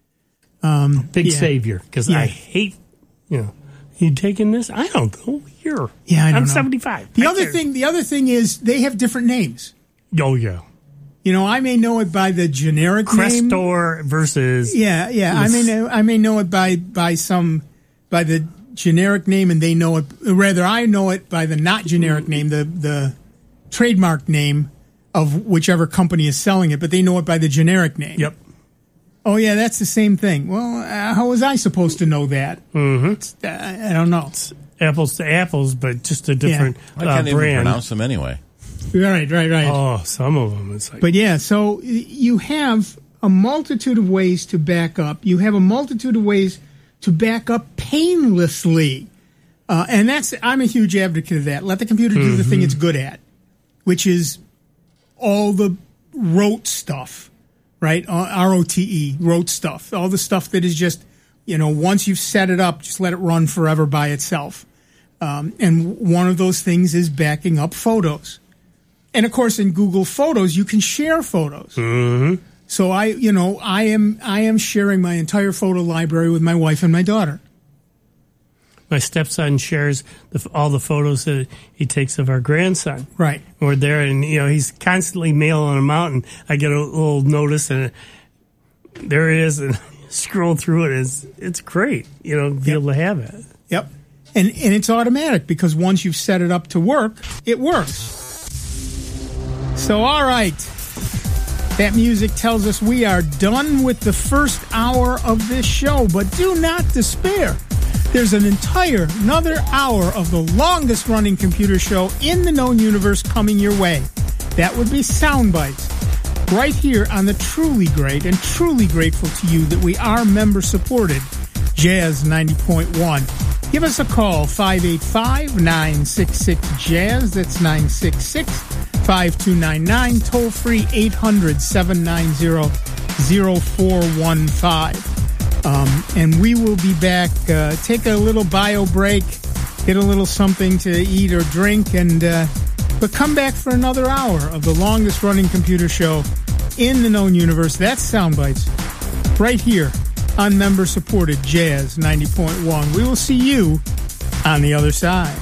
Um, Big yeah. savior, because Yeah. I hate, you know, you taking this? I don't know. Here. Yeah, I don't I'm know. seventy-five. The I other care. thing, the other thing is they have different names. Oh, yeah. You know, I may know it by the generic name. Crestor versus. Yeah, yeah. I may know. I may know it by by some by the generic name, and they know it. Rather, I know it by the not generic name, the the trademark name of whichever company is selling it. But they know it by the generic name. Yep. Oh yeah, that's the same thing. Well, uh, how was I supposed to know that? Mm-hmm. Uh, I don't know. Apples to apples, but just a different I uh, can't even brand. pronounce them anyway. Right, right, right. Oh, some of them. It's like. But yeah, so y- you have a multitude of ways to back up. You have a multitude of ways to back up painlessly. Uh, and that's, I'm a huge advocate of that. Let the computer do the thing it's good at, which is all the rote stuff, right? Uh, R O T E, rote stuff. All the stuff that is just, you know, once you've set it up, just let it run forever by itself. Um, and one of those things is backing up photos. And of course, in Google Photos, you can share photos. Mm-hmm. So I, you know, I am I am sharing my entire photo library with my wife and my daughter. My stepson shares the, all the photos that he takes of our grandson. Right. We're there, and you know he's constantly mailing them out, and I get a little notice, and there it is, and scroll through it. It's it's great, you know, to be Yep. able to have it. Yep. And and it's automatic because once you've set it up to work, it works. So, all right. That music tells us we are done with the first hour of this show, but do not despair. There's an entire another hour of the longest running computer show in the known universe coming your way. That would be Soundbites. Right here on the truly great and truly grateful to you that we are member supported Jazz ninety point one. Give us a call, five eight five, nine six six, jazz. That's nine six six, five two nine nine. Toll free eight hundred, seven nine zero, zero four one five. Um, and we will be back. Uh, take a little bio break, get a little something to eat or drink, and uh, but come back for another hour of the longest running computer show in the known universe. That's Soundbites, right here on member-supported Jazz ninety point one. We will see you on the other side.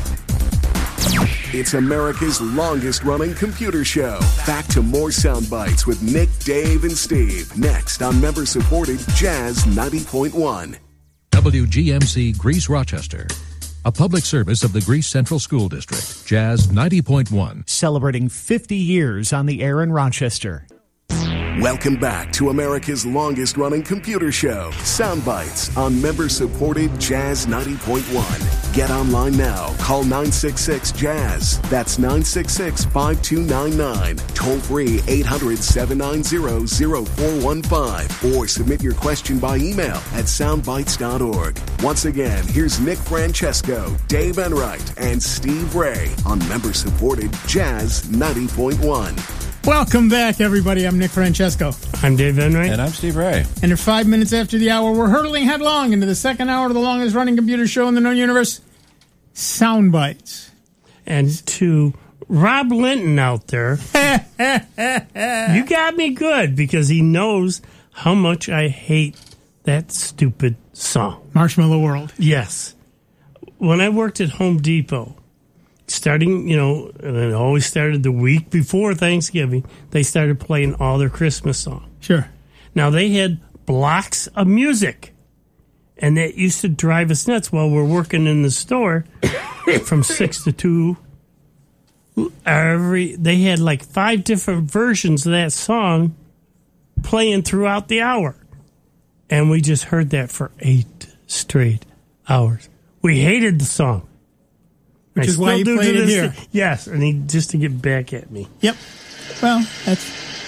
It's America's longest-running computer show. Back to more sound bites with Nick, Dave, and Steve. Next on member-supported Jazz ninety point one. W G M C Greece Rochester. a public service of the Greece Central School District. Jazz ninety point one. Celebrating fifty years on the air in Rochester. Welcome back to America's longest-running computer show, Soundbites, on member-supported Jazz ninety point one. Get online now. Call nine six six, Jazz. That's nine six six, five two nine nine. Toll free eight hundred, seven nine zero, zero four one five. Or submit your question by email at soundbites dot org. Once again, here's Nick Francesco, Dave Enright, and Steve Ray on member-supported Jazz ninety point one. Welcome back, everybody. I'm Nick Francesco. I'm Dave Enright. And I'm Steve Ray. And at five minutes after the hour, we're hurtling headlong into the second hour of the longest-running computer show in the known universe, Soundbites. And to Rob Linton out there, you got me good because he knows how much I hate that stupid song. Marshmallow World. Yes. When I worked at Home Depot, starting, you know, and it always started the week before Thanksgiving, they started playing all their Christmas songs. Sure. Now, they had blocks of music, and that used to drive us nuts while we're working in the store from six to two. Every They had like five different versions of that song playing throughout the hour. And we just heard that for eight straight hours. We hated the song. Which I is why you do played to it this here. day. Yes, and he just to get back at me. Yep. Well, that's...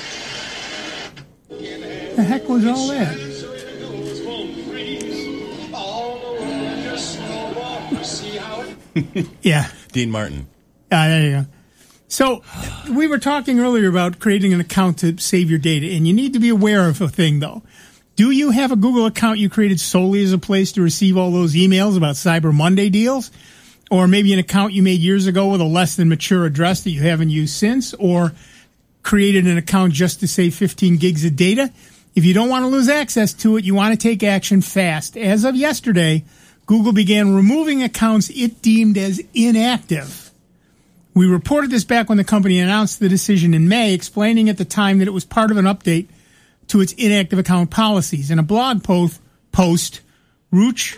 The heck was all that? Yeah. Dean Martin. Ah, there you go. So, we were talking earlier about creating an account to save your data, and you need to be aware of a thing, though. Do you have a Google account you created solely as a place to receive all those emails about Cyber Monday deals? Or maybe an account you made years ago with a less than mature address that you haven't used since, or created an account just to save fifteen gigs of data. If you don't want to lose access to it, you want to take action fast. As of yesterday, Google began removing accounts it deemed as inactive. We reported this back when the company announced the decision in May, explaining at the time that it was part of an update to its inactive account policies. In a blog post, post Ruch,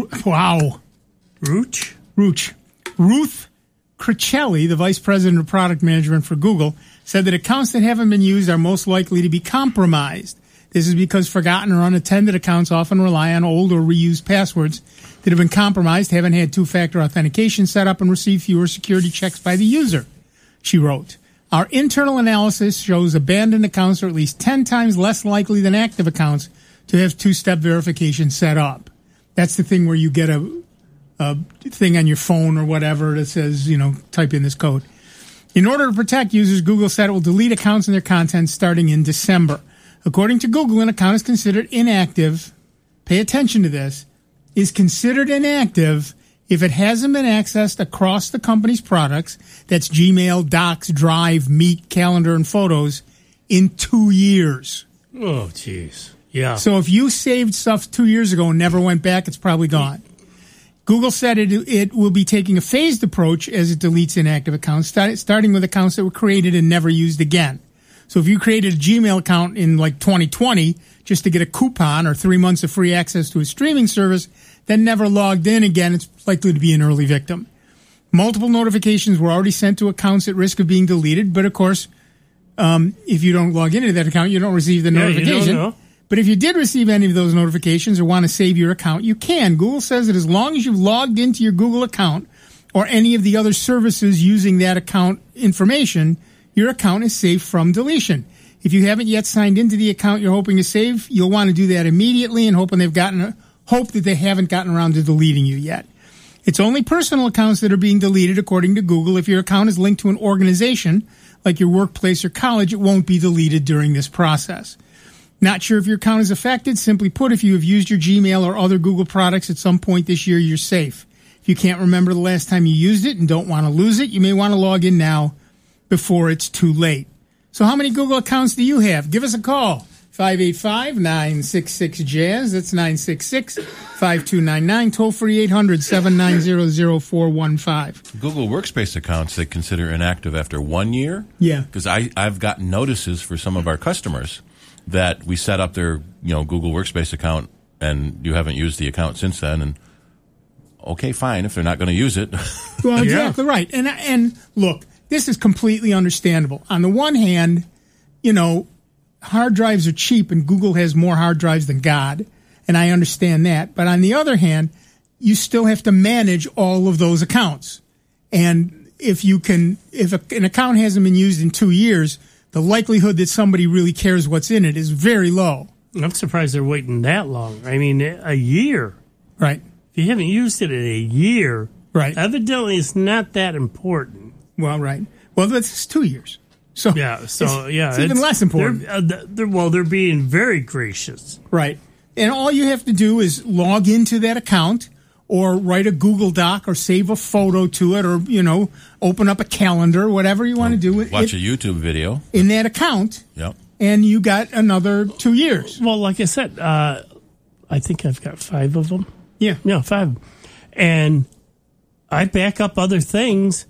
wow, Ruch? Ruch. Ruth Cricelli, the vice president of product management for Google, said that accounts that haven't been used are most likely to be compromised. This is because forgotten or unattended accounts often rely on old or reused passwords that have been compromised, haven't had two-factor authentication set up, and receive fewer security checks by the user, she wrote. Our internal analysis shows abandoned accounts are at least ten times less likely than active accounts to have two-step verification set up. That's the thing where you get a a thing on your phone or whatever that says, you know, type in this code. In order to protect users, Google said it will delete accounts and their content starting in December. According to Google, an account is considered inactive. Pay attention to this. Is considered inactive if it hasn't been accessed across the company's products, that's Gmail, Docs, Drive, Meet, Calendar, and Photos, in two years. Oh, jeez. Yeah. So if you saved stuff two years ago and never went back, it's probably gone. Google said it it will be taking a phased approach as it deletes inactive accounts, start, starting with accounts that were created and never used again. So if you created a Gmail account in like twenty twenty just to get a coupon or three months of free access to a streaming service, then never logged in again, it's likely to be an early victim. Multiple notifications were already sent to accounts at risk of being deleted, but of course, um, if you don't log into that account, you don't receive the Yeah, notification. you don't know. But if you did receive any of those notifications or want to save your account, you can. Google says that as long as you've logged into your Google account or any of the other services using that account information, your account is safe from deletion. If you haven't yet signed into the account you're hoping to save, you'll want to do that immediately and hoping they've gotten hope that they haven't gotten around to deleting you yet. It's only personal accounts that are being deleted, according to Google. If your account is linked to an organization, like your workplace or college, it won't be deleted during this process. Not sure if your account is affected? Simply put, if you have used your Gmail or other Google products at some point this year, you're safe. If you can't remember the last time you used it and don't want to lose it, you may want to log in now before it's too late. So how many Google accounts do you have? Give us a call. five eight five, nine six six, Jazz. That's nine six six, five two nine nine. Toll free eight hundred, seven nine zero, zero four one five. Google Workspace accounts they consider inactive after one year. Yeah. Because I I've gotten notices for some of our customers that we set up their, you know, Google Workspace account and you haven't used the account since then, and okay, fine, if they're not going to use it. Well, exactly yeah. right. And and look, this is completely understandable. On the one hand, you know, hard drives are cheap and Google has more hard drives than God, and I understand that. But on the other hand, you still have to manage all of those accounts. And if you can, if a, an account hasn't been used in two years, the likelihood that somebody really cares what's in it is very low. I'm surprised they're waiting that long. I mean, a year. Right. If you haven't used it in a year, right. evidently it's not that important. Well, right. Well, that's two years. So yeah, so it's, yeah, it's even it's, less important. They're, uh, they're, well, they're being very gracious. Right. And all you have to do is log into that account or write a Google Doc or save a photo to it or, you know, open up a calendar, whatever you want to do. Watch it, a YouTube video. In that account. Yep. And you got another two years. Well, like I said, uh, I think I've got five of them. Yeah. Yeah, five. And I back up other things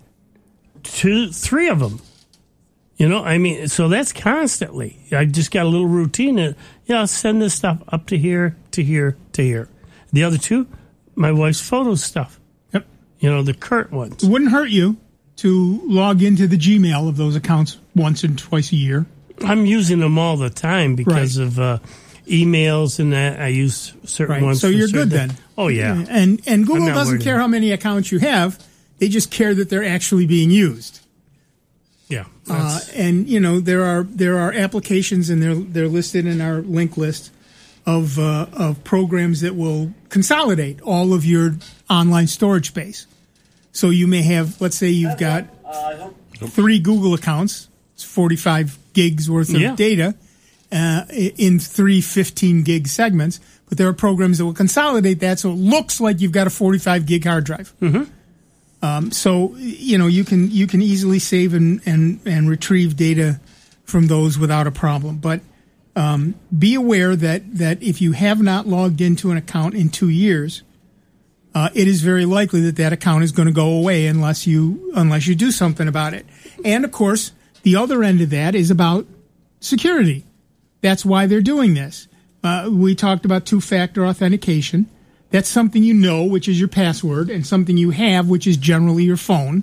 to three of them. You know, I mean, so that's constantly. I just got a little routine. That, yeah, I'll send this stuff up to here, to here, to here. The other two, my wife's photo stuff. Yep. You know, the current ones. It wouldn't hurt you to log into the Gmail of those accounts once and twice a year. I'm using them all the time because right. of uh, emails and that. I use certain right. ones. So you're good then. then. Oh, yeah. And, and Google doesn't care how many accounts you have. They just care that they're actually being used. Yeah, uh, and you know there are there are applications and they're they're listed in our link list of uh, of programs that will consolidate all of your online storage space. So you may have, let's say you've got three Google accounts, it's forty-five gigs worth of yeah. data uh, in three fifteen gig segments. But there are programs that will consolidate that so it looks like you've got a forty-five gig hard drive. Mm-hmm. Um, so, you know, you can you can easily save and, and, and retrieve data from those without a problem. But um, be aware that, that if you have not logged into an account in two years, uh, it is very likely that that account is going to go away unless you unless you do something about it. And, of course, the other end of that is about security. That's why they're doing this. Uh, we talked about two-factor authentication. That's something you know, which is your password, and something you have, which is generally your phone.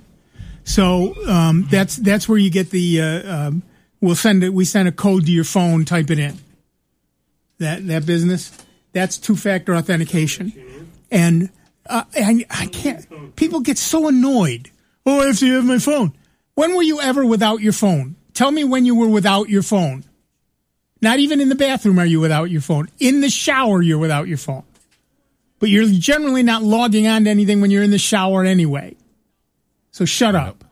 So um, that's that's where you get the uh, um, we'll send it. We send a code to your phone. Type it in. That that business. That's two-factor authentication. And uh, I, I can't. People get so annoyed. Oh, I have to have my phone. When were you ever without your phone? Tell me when you were without your phone. Not even in the bathroom are you without your phone. In the shower, you're without your phone. But you're generally not logging on to anything when you're in the shower anyway. So shut up.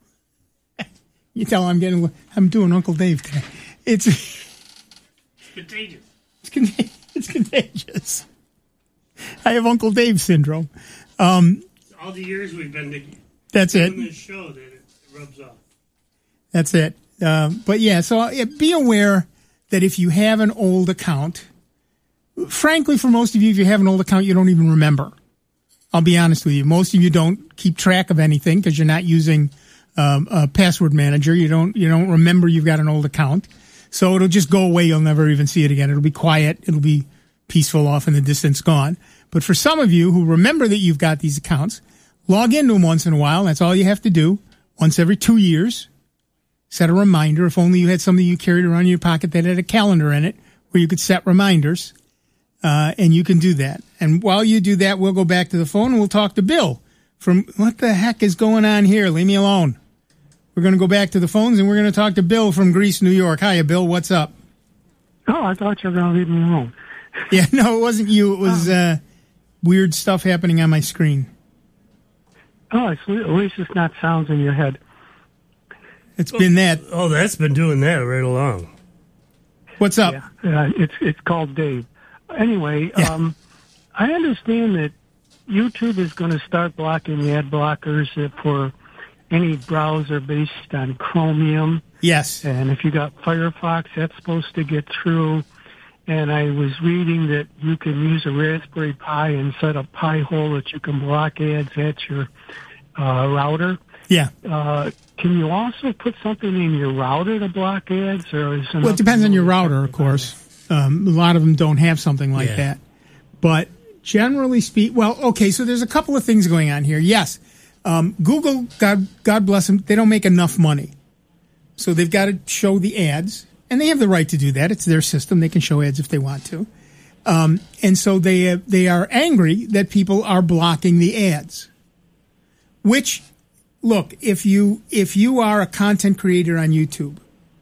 You tell I'm getting, I'm doing Uncle Dave today. It's, it's contagious. It's, con- it's contagious. I have Uncle Dave syndrome. Um, All the years we've been together. That's it. This show that it rubs off. That's it. Um, but yeah, so uh, be aware that if you have an old account, frankly, for most of you, if you have an old account, you don't even remember. I'll be honest with you. Most of you don't keep track of anything because you're not using um, a password manager. You don't you don't remember you've got an old account. So it'll just go away. You'll never even see it again. It'll be quiet. It'll be peaceful, off in the distance, gone. But for some of you who remember that you've got these accounts, log into them once in a while. That's all you have to do. Once every two years, set a reminder. If only you had something you carried around in your pocket that had a calendar in it where you could set reminders. Uh, and you can do that. And while you do that, we'll go back to the phone and we'll talk to Bill from what the heck is going on here? Leave me alone. We're going to go back to the phones and we're going to talk to Bill from Greece, New York. Hiya, Bill. What's up? Oh, I thought you were going to leave me alone. Yeah, no, it wasn't you. It was uh, weird stuff happening on my screen. Oh, at least it's not sounds in your head. It's been that. Oh, that's been doing that right along. What's up? Yeah, uh, it's it's called Dave. Anyway, yeah. um, I understand that YouTube is going to start blocking ad blockers for any browser based on Chromium. Yes. And if you got Firefox, that's supposed to get through. And I was reading that you can use a Raspberry Pi and set a Pi hole that you can block ads at your uh, router. Yeah. Uh, can you also put something in your router to block ads? Or is well, it depends on your router, of course. Um, a lot of them don't have something like yeah. that. But generally speak, well, okay, so there's a couple of things going on here. Yes, um, Google, God, God bless them, they don't make enough money. So they've got to show the ads, and they have the right to do that. It's their system. They can show ads if they want to. Um, and so they uh, they are angry that people are blocking the ads. Which, look, if you if you are a content creator on YouTube,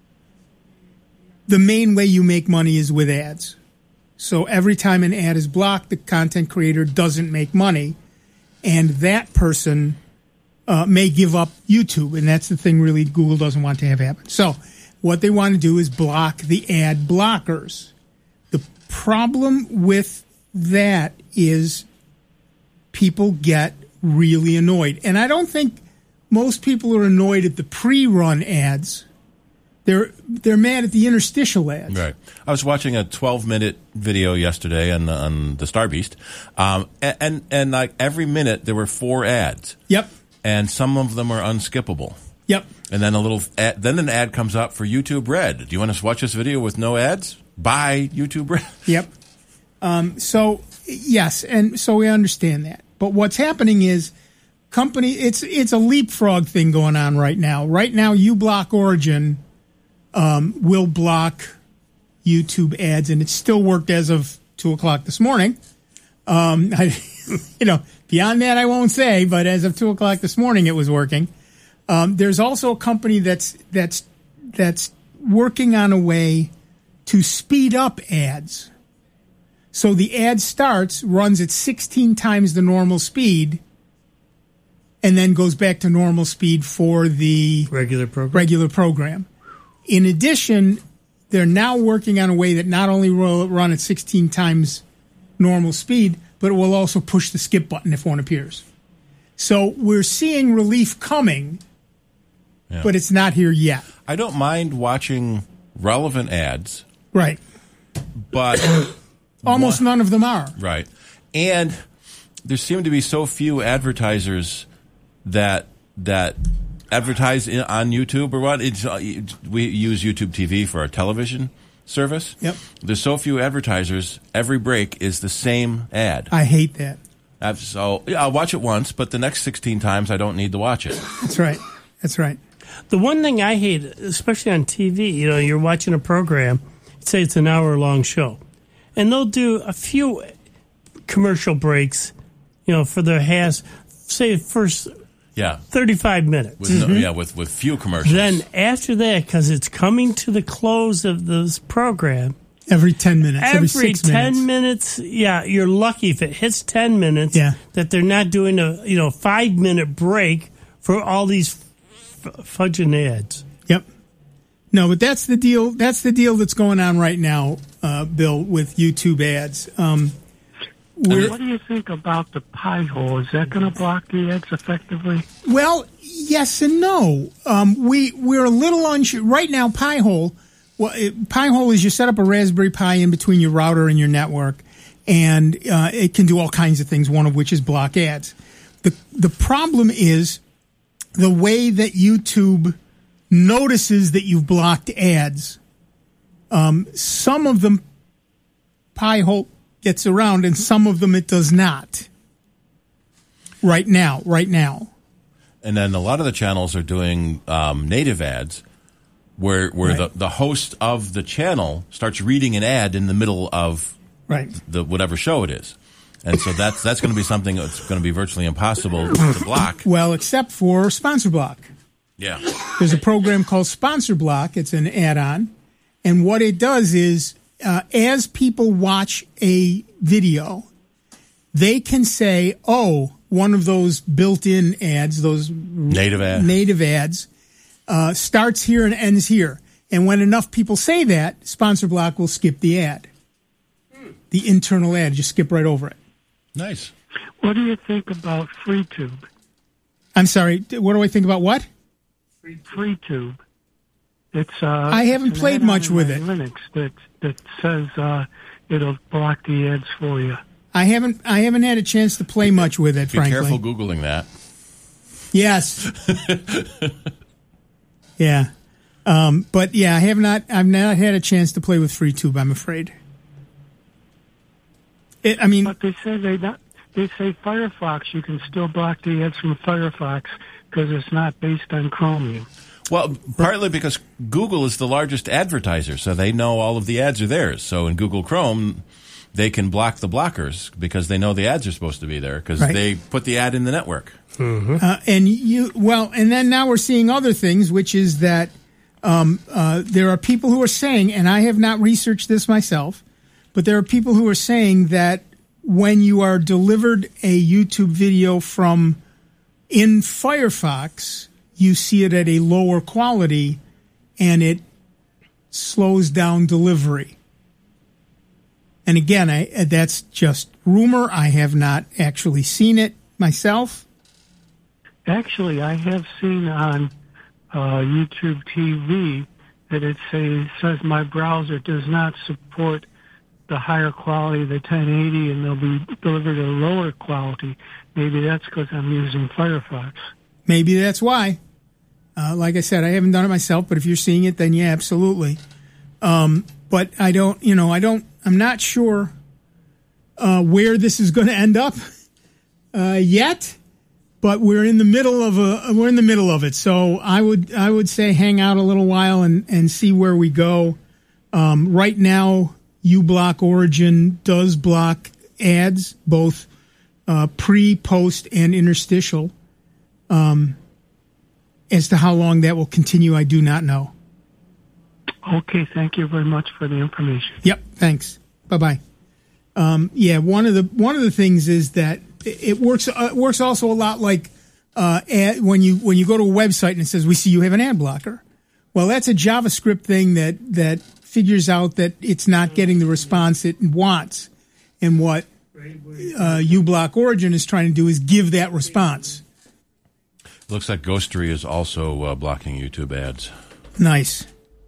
the main way you make money is with ads. So every time an ad is blocked, the content creator doesn't make money, and that person uh, may give up YouTube, and that's the thing really Google doesn't want to have happen. So what they want to do is block the ad blockers. The problem with that is people get really annoyed. And I don't think most people are annoyed at the pre-run ads. They're they're mad at the interstitial ads. Right. I was watching a twelve-minute video yesterday on, on the Star Beast, um, and, and and like every minute there were four ads. Yep. And some of them are unskippable. Yep. And then a little ad, then an ad comes up for YouTube Red. Do you want to watch this video with no ads? Buy YouTube Red. Yep. Um, so yes, and so we understand that. But what's happening is company it's it's a leapfrog thing going on right now. Right now, uBlock Origin um, will block YouTube ads, and it still worked as of two o'clock this morning. Um, I, you know, beyond that I won't say, but as of two o'clock this morning, it was working. Um, there's also a company that's that's that's working on a way to speed up ads. So the ad starts, runs at sixteen times the normal speed, and then goes back to normal speed for the regular program. Regular program. In addition, they're now working on a way that not only will run at sixteen times normal speed, but it will also push the skip button if one appears. So we're seeing relief coming, Yeah. but it's not here yet. I don't mind watching relevant ads. Right. But almost none of them are. Right. And there seem to be so few advertisers that that advertise in, on YouTube or what. It's, uh, we use YouTube T V for our television service. Yep. There's so few advertisers. Every break is the same ad. I hate that. I've, so yeah, I'll watch it once, but the next sixteen times I don't need to watch it. That's right. That's right. The one thing I hate, especially on T V, you know, you're watching a program, say it's an hour-long show, and they'll do a few commercial breaks, you know, for their has, say, first yeah. thirty-five minutes. With no, yeah, with, with few commercials. Then after that, because it's coming to the close of this program, every ten minutes, every, every six ten minutes. minutes, yeah, you're lucky if it hits ten minutes. Yeah. That they're not doing a you know five minute break for all these f- fudging ads. Yep. No, but that's the deal. That's the deal that's going on right now, uh, Bill, with YouTube ads. Um, what do you think about the pie hole? Is that going to block the ads effectively? Well, yes and no. Um, we we're a little unsure right now. Pi-hole. Well, it, Pi-hole is you set up a Raspberry Pi in between your router and your network, and uh, it can do all kinds of things. One of which is block ads. the The problem is the way that YouTube notices that you've blocked ads. Um, some of them Pi-hole gets around, and some of them it does not. Right now, right now. And then a lot of the channels are doing um, native ads where where Right. the, the host of the channel starts reading an ad in the middle of Right. the whatever show it is. And so that's that's going to be something that's going to be virtually impossible to block. Well, except for Sponsor Block. Yeah. There's a program called Sponsor Block. It's an add-on. And what it does is, uh, as people watch a video, they can say, oh, one of those built-in ads, those Native ads. native ads, uh, starts here and ends here. And when enough people say that, Sponsor Block will skip the ad. The internal ad, just skip right over it. Nice. What do you think about FreeTube? I'm sorry, what do I think about what? FreeTube. It's uh, I haven't it's an played add-on much in with my it. Linux that that says uh, it'll block the ads for you. I haven't I haven't had a chance to play much with it, Be frankly. careful Googling that. Yes. Yeah. Um, but yeah, I have not I've not had a chance to play with FreeTube, I'm afraid. It, I mean, but they say they not. They say Firefox. You can still block the ads from Firefox because it's not based on Chromium. Well, partly because Google is the largest advertiser, so they know all of the ads are theirs. So in Google Chrome, they can block the blockers because they know the ads are supposed to be there because Right. they put the ad in the network. Mm-hmm. Uh, and you, well, and then now we're seeing other things, which is that um, uh, there are people who are saying, and I have not researched this myself, but there are people who are saying that when you are delivered a YouTube video from in Firefox, you see it at a lower quality, and it slows down delivery. And again, I, that's just rumor. I have not actually seen it myself. Actually, I have seen on uh, YouTube T V that it says, says my browser does not support the higher quality, the ten eighty, and they'll be delivered at a lower quality. Maybe that's because I'm using Firefox. Maybe that's why. Uh, like I said, I haven't done it myself, but if you're seeing it, then yeah, absolutely. Um, but I don't, you know, I don't, I'm not sure uh, where this is going to end up uh, yet, but we're in the middle of a, we're in the middle of it. So I would, I would say hang out a little while and, and see where we go. Um, right now, uBlock Origin does block ads, both uh, pre, post, and interstitial. Um, as to how long that will continue, I do not know. Okay, thank you very much for the information. Yep, thanks. Bye bye. Um, yeah, one of the one of the things is that it works. Uh, it works also a lot like uh, ad, when you when you go to a website and it says, "We see you have an ad blocker." Well, that's a JavaScript thing that that figures out that it's not getting the response it wants, and what uh, uBlock Origin is trying to do is give that response. Looks like Ghostery is also uh, blocking YouTube ads. Nice.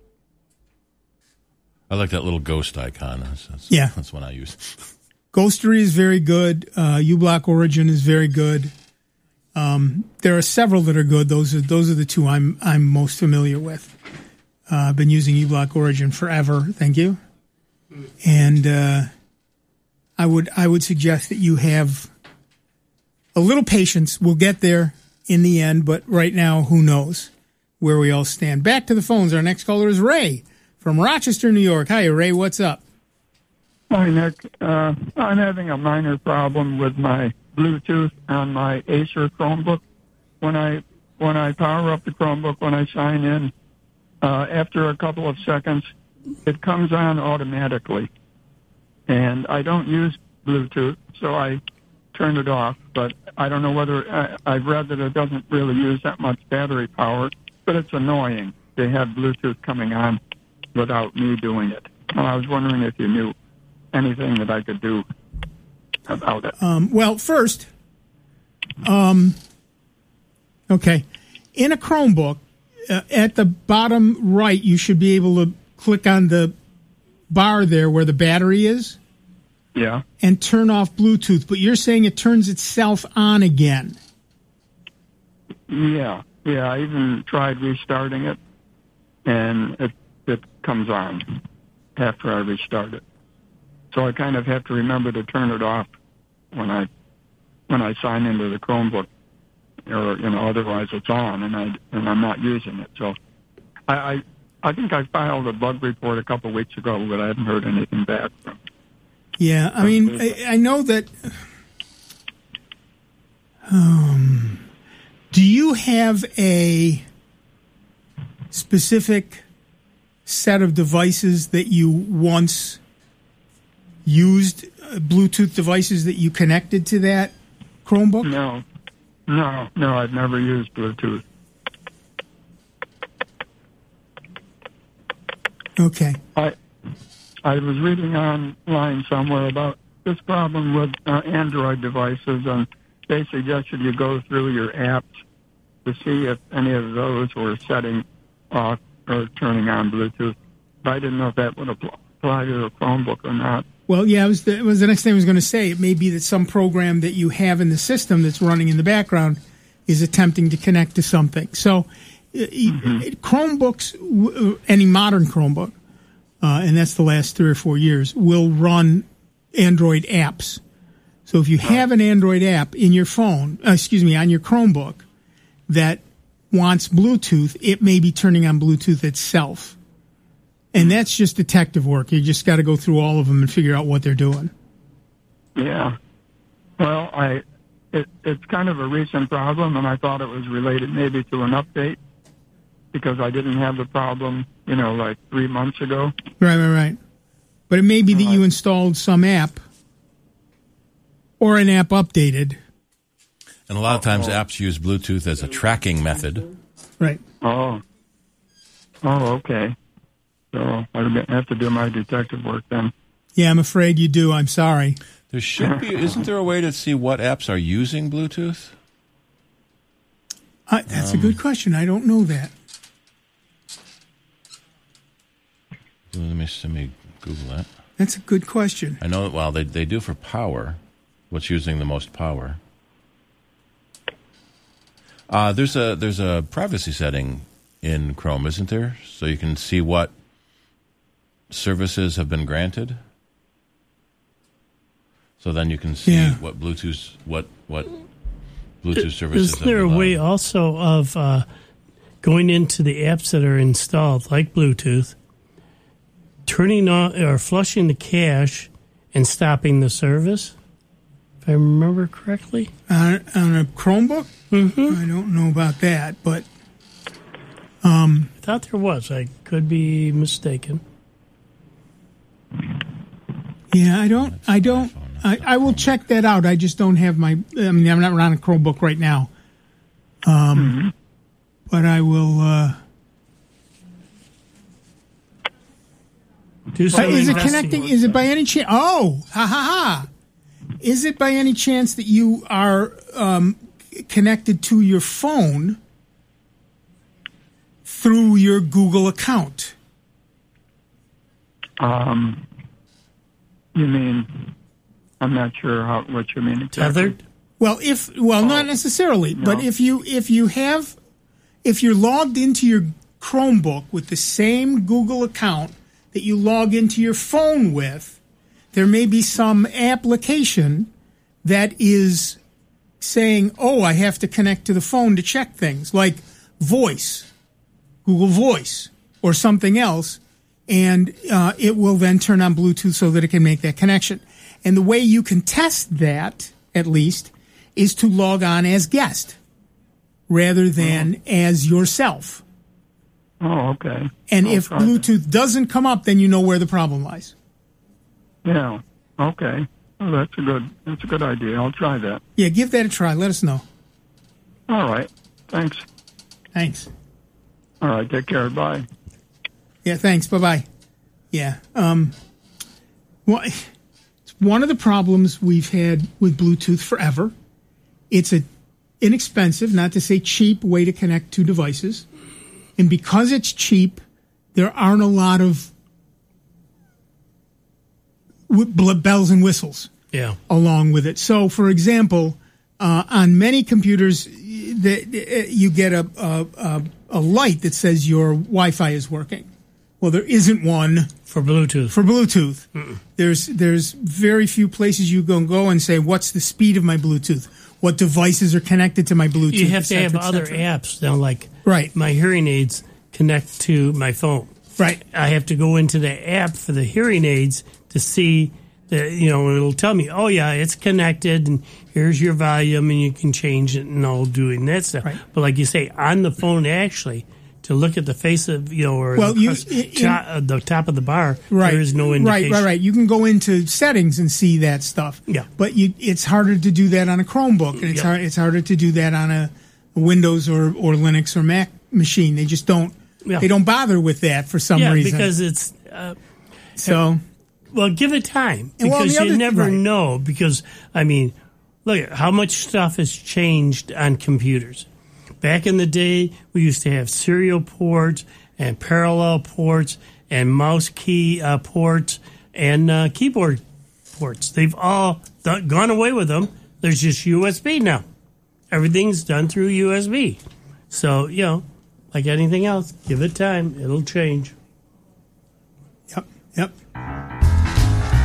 I like that little ghost icon. That's, that's, Yeah. That's one I use. Ghostery is very good. Uh, uBlock Origin is very good. Um, there are several that are good. Those are those are the two I'm I'm most familiar with. Uh, I've been using uBlock Origin forever. Thank you. And uh, I would I would suggest that you have a little patience. We'll get there in the end, but right now, who knows where we all stand. Back to the phones. Our next caller is Ray from Rochester, New York. Hi, Ray. What's up? Hi, Nick. Uh, I'm having a minor problem with my Bluetooth on my Acer Chromebook. When I when I power up the Chromebook, when I sign in, uh, after a couple of seconds, it comes on automatically. And I don't use Bluetooth, so I turn it off. But I don't know whether I, I've read that it doesn't really use that much battery power, but it's annoying to have Bluetooth coming on without me doing it. And I was wondering if you knew anything that I could do about it. Um, well, first, um, okay, in a Chromebook, uh, at the bottom right, you should be able to click on the bar there where the battery is. Yeah. And turn off Bluetooth, but you're saying it turns itself on again. Yeah, yeah. I even tried restarting it, and it it comes on after I restart it. So I kind of have to remember to turn it off when I when I sign into the Chromebook, or you know, otherwise it's on, and I and I'm not using it. So I I, I think I filed a bug report a couple of weeks ago, but I haven't heard anything back from. Yeah, I mean, I, I know that. Um, do you have a specific set of devices that you once used, uh, Bluetooth devices that you connected to that Chromebook? No, no, no. I've never used Bluetooth. Okay. I I was reading online somewhere about this problem with uh, Android devices, and they suggested you go through your apps to see if any of those were setting off or turning on Bluetooth. But I didn't know if that would apply to a Chromebook or not. Well, yeah, it was the, it was the next thing I was going to say. It may be that some program that you have in the system that's running in the background is attempting to connect to something. So mm-hmm. Chromebooks, any modern Chromebook, Uh, and that's the last three or four years, will run Android apps. So if you have an Android app in your phone, uh, excuse me, on your Chromebook that wants Bluetooth, it may be turning on Bluetooth itself. And that's just detective work. You just got to go through all of them and figure out what they're doing. Yeah. Well, I it, it's kind of a recent problem, and I thought it was related maybe to an update because I didn't have the problem, you know, like three months ago. Right, right, right. But it may be that you installed some app or an app updated. And a lot of times apps use Bluetooth as a tracking method. Right. Oh. Oh, okay. So I have to do my detective work then. Yeah, I'm afraid you do. I'm sorry. There should be. Isn't there a way to see what apps are using Bluetooth? Uh, that's um, a good question. I don't know that. Let me, let me Google that. That's a good question. I know, well, they, they do for power. What's using the most power? Uh, there's a there's a privacy setting in Chrome, isn't there? So you can see what services have been granted. So then you can see Yeah. what Bluetooth what what Bluetooth services. Isn't there have a been way allowed. also of uh, going into the apps that are installed, like Bluetooth, turning on or flushing the cache and stopping the service? If I remember correctly. On, on a Chromebook? Mm-hmm. I don't know about that, but um, I thought there was. I could be mistaken. yeah, I don't. I don't. I, I will check that out. I just don't have my. I mean, I'm not on a Chromebook right now. Um, but I will. Uh, Do Uh, some is it investing connecting? work, Is it though. by any chance? Oh, ha ha ha! Is it by any chance that you are um, connected to your phone through your Google account? Um, you mean? I'm not sure how what you mean exactly. Tethered? Well, if well, not necessarily, but No. if you if you have if you're logged into your Chromebook with the same Google account that you log into your phone with, there may be some application that is saying, "Oh, I have to connect to the phone to check things," like Voice, Google Voice, or something else, and uh, it will then turn on Bluetooth so that it can make that connection. And the way you can test that, at least, is to log on as guest rather than as yourself. Oh, okay. And I'll if try that. Bluetooth doesn't come up, then you know where the problem lies. Yeah. Okay. Well, that's a good. That's a good idea. I'll try that. Yeah, give that a try. Let us know. All right. Thanks. Thanks. All right. Take care. Bye. Yeah, thanks. Bye-bye. Yeah. Um, well, it's one of the problems we've had with Bluetooth forever. It's a inexpensive, not to say cheap, way to connect two devices. And because it's cheap, there aren't a lot of w- bells and whistles Yeah. along with it. So, for example, uh, on many computers, the, the, you get a, a, a, a light that says your Wi-Fi is working. Well, there isn't one For Bluetooth. for Bluetooth. Mm-mm. There's there's very few places you can go and say, what's the speed of my Bluetooth? What devices are connected to my Bluetooth? You have et to have cetera, et other cetera. apps now, like Right. my hearing aids connect to my phone. Right. I have to go into the app for the hearing aids to see the, you know, it'll tell me, oh yeah, it's connected, and here's your volume, and you can change it and all doing that stuff. Right. But like you say, on the phone, actually, to look at the face of, you know, or Well, the, you- crust- in- top, uh, the top of the bar, Right. there is no Right, indication. right, right. You can go into settings and see that stuff. Yeah. But you, it's harder to do that on a Chromebook, and it's Yeah. hard, it's harder to do that on a Windows or, or Linux or Mac machine. They just don't. Yeah. They don't bother with that for some yeah, reason. because it's. Uh, so. Well, give it time And well, because the you other- never right. know. Because I mean, look at how much stuff has changed on computers. Back in the day, we used to have serial ports and parallel ports and mouse key uh, ports and uh, keyboard ports. They've all th- gone away with them. There's just U S B now. Everything's done through U S B. So you know, like anything else, give it time; it'll change. Yep. Yep.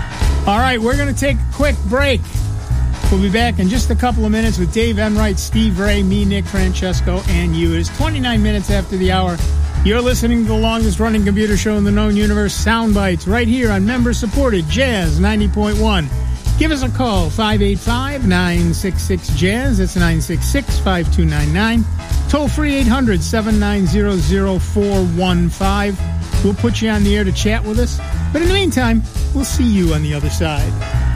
All right, we're going to take a quick break. We'll be back in just a couple of minutes with Dave Enright, Steve Ray, me, Nick Francesco, and you. It is twenty-nine minutes after the hour. You're listening to the longest-running computer show in the known universe, Soundbites, right here on member-supported Jazz ninety point one. Give us a call, five eight five, nine six six, Jazz. That's nine six six, five two nine nine. Toll free eight hundred, seven nine zero, zero four one five. We'll put you on the air to chat with us. But in the meantime, we'll see you on the other side.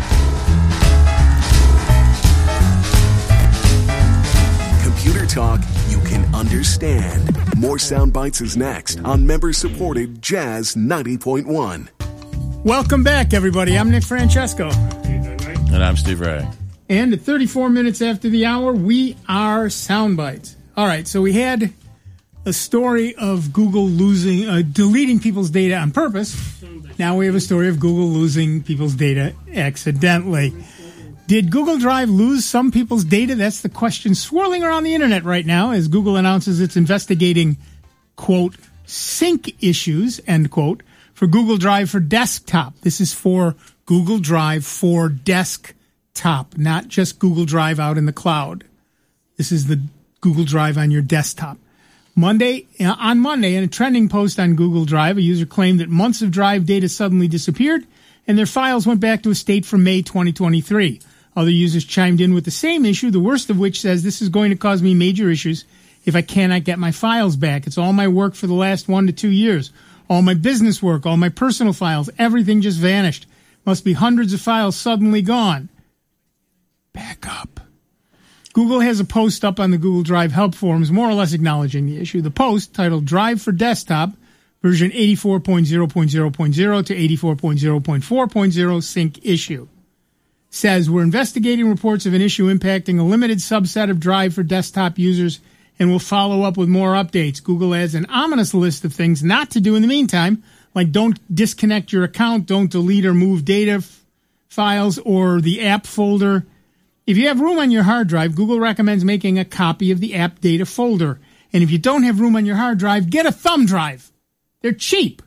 Computer talk you can understand. More Sound Bites is next on member-supported Jazz ninety point one. Welcome back, everybody. I'm Nick Francesco. And I'm Steve Ray. And at thirty-four minutes after the hour, we are Sound Bites. All right, so we had a story of Google losing, uh, deleting people's data on purpose. Now we have a story of Google losing people's data accidentally. Did Google Drive lose some people's data? That's the question swirling around the internet right now as Google announces it's investigating, quote, sync issues, end quote, for Google Drive for desktop. This is for Google Drive for desktop, not just Google Drive out in the cloud. This is the Google Drive on your desktop. Monday, on Monday, in a trending post on Google Drive, a user claimed that months of Drive data suddenly disappeared and their files went back to a state from May twenty twenty-three. Other users chimed in with the same issue, the worst of which says this is going to cause me major issues if I cannot get my files back. It's all my work for the last one to two years. All my business work, all my personal files, everything just vanished. Must be hundreds of files suddenly gone. Back up. Google has a post up on the Google Drive help forums more or less acknowledging the issue. The post, titled Drive for Desktop, version eighty-four point zero point zero point zero to eighty-four point zero point four point zero sync issue, says we're investigating reports of an issue impacting a limited subset of Drive for desktop users and will follow up with more updates. Google adds an ominous list of things not to do in the meantime, like don't disconnect your account, don't delete or move data f- files or the app folder. If you have room on your hard drive, Google recommends making a copy of the app data folder. And if you don't have room on your hard drive, get a thumb drive. They're cheap.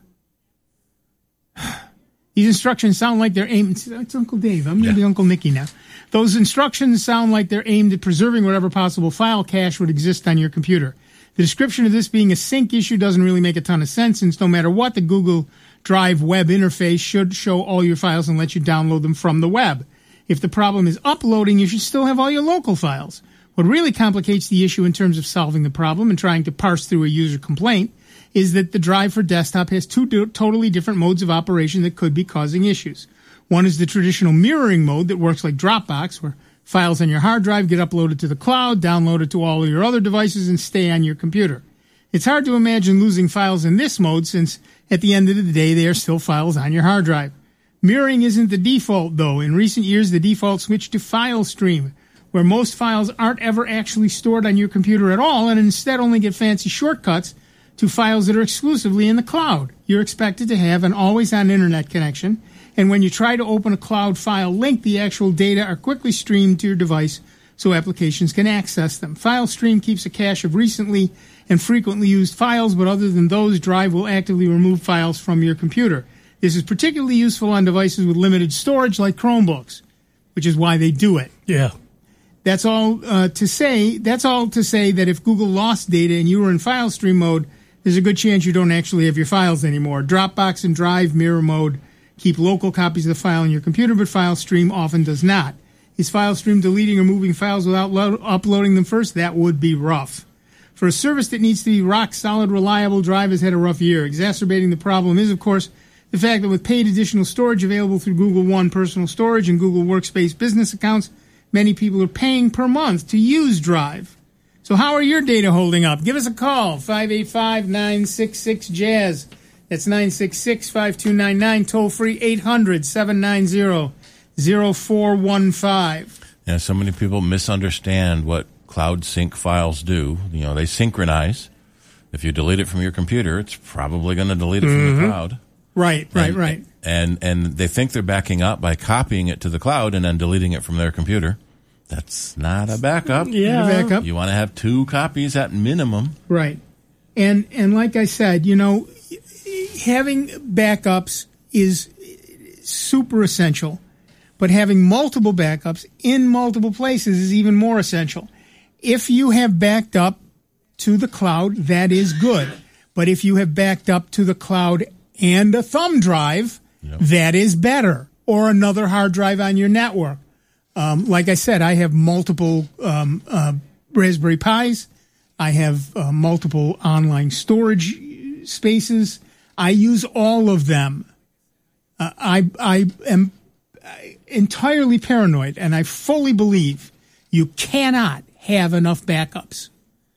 These instructions sound like they're aimed... It's Uncle Dave. I'm going to be Uncle Nicky now. Those instructions sound like they're aimed at preserving whatever possible file cache would exist on your computer. The description of this being a sync issue doesn't really make a ton of sense, since no matter what, the Google Drive web interface should show all your files and let you download them from the web. If the problem is uploading, you should still have all your local files. What really complicates the issue in terms of solving the problem and trying to parse through a user complaint is that the Drive for desktop has two do- totally different modes of operation that could be causing issues. One is the traditional mirroring mode that works like Dropbox, where files on your hard drive get uploaded to the cloud, downloaded to all of your other devices, and stay on your computer. It's hard to imagine losing files in this mode, since at the end of the day, they are still files on your hard drive. Mirroring isn't the default, though. In recent years, the default switched to FileStream, where most files aren't ever actually stored on your computer at all and instead only get fancy shortcuts to files that are exclusively in the cloud. You're expected to have an always-on internet connection, and when you try to open a cloud file link, the actual data are quickly streamed to your device so applications can access them. FileStream keeps a cache of recently and frequently used files, but other than those, Drive will actively remove files from your computer. This is particularly useful on devices with limited storage like Chromebooks, which is why they do it. Yeah. That's all uh, to say. That's all to say that if Google lost data and you were in FileStream mode, there's a good chance you don't actually have your files anymore. Dropbox and Drive mirror mode keep local copies of the file on your computer, but FileStream often does not. Is FileStream deleting or moving files without lo- uploading them first? That would be rough. For a service that needs to be rock-solid, reliable, Drive has had a rough year. Exacerbating the problem is, of course, the fact that with paid additional storage available through Google One personal storage and Google Workspace business accounts, many people are paying per month to use Drive. So how are your data holding up? Give us a call, five eight five, nine six six, Jazz. That's nine six six, five two nine nine, toll-free eight hundred, seven nine zero, zero four one five. Yeah, so many people misunderstand what Cloud Sync files do. You know, they synchronize. If you delete it from your computer, it's probably going to delete it Mm-hmm. from the cloud. Right, right, and, right. And and they think they're backing up by copying it to the cloud and then deleting it from their computer. That's not a backup. Yeah. A backup. You want to have two copies at minimum. Right. And and like I said, you know, having backups is super essential. but having multiple backups in multiple places is even more essential. If you have backed up to the cloud, that is good. But if you have backed up to the cloud and a thumb drive, yep. that is better, or another hard drive on your network. Um, like I said, I have multiple um, uh, Raspberry Pis. I have uh, multiple online storage spaces. I use all of them. Uh, I I am entirely paranoid, and I fully believe you cannot have enough backups.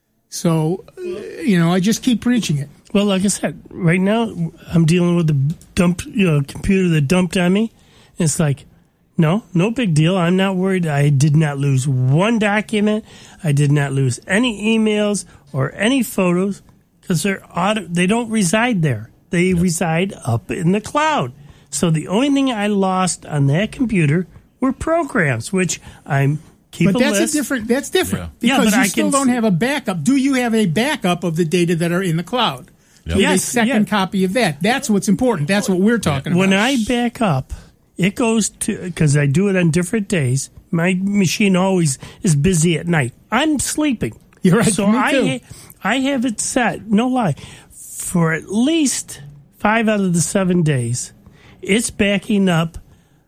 So, uh, you know, I just keep preaching it. Well, like I said, right now I'm dealing with the dump, you know, computer that dumped on me. It's like, no, no big deal. I'm not worried. I did not lose one document. I did not lose any emails or any photos because they're auto, they don't reside there. They yep. reside up in the cloud. So the only thing I lost on that computer were programs, which I'm keep but a that's list. a different. That's different Yeah. because Yeah, but you I still can don't see- have a backup. Do you have a backup of the data that are in the cloud? Yep. With Yes, a second yeah. copy of that. That's what's important. That's what we're talking When about. I back up, it goes to, because I do it on different days, my machine always is busy at night. I'm sleeping. You're right, So me I, too. ha- I have it set, no lie, for at least five out of the seven days, it's backing up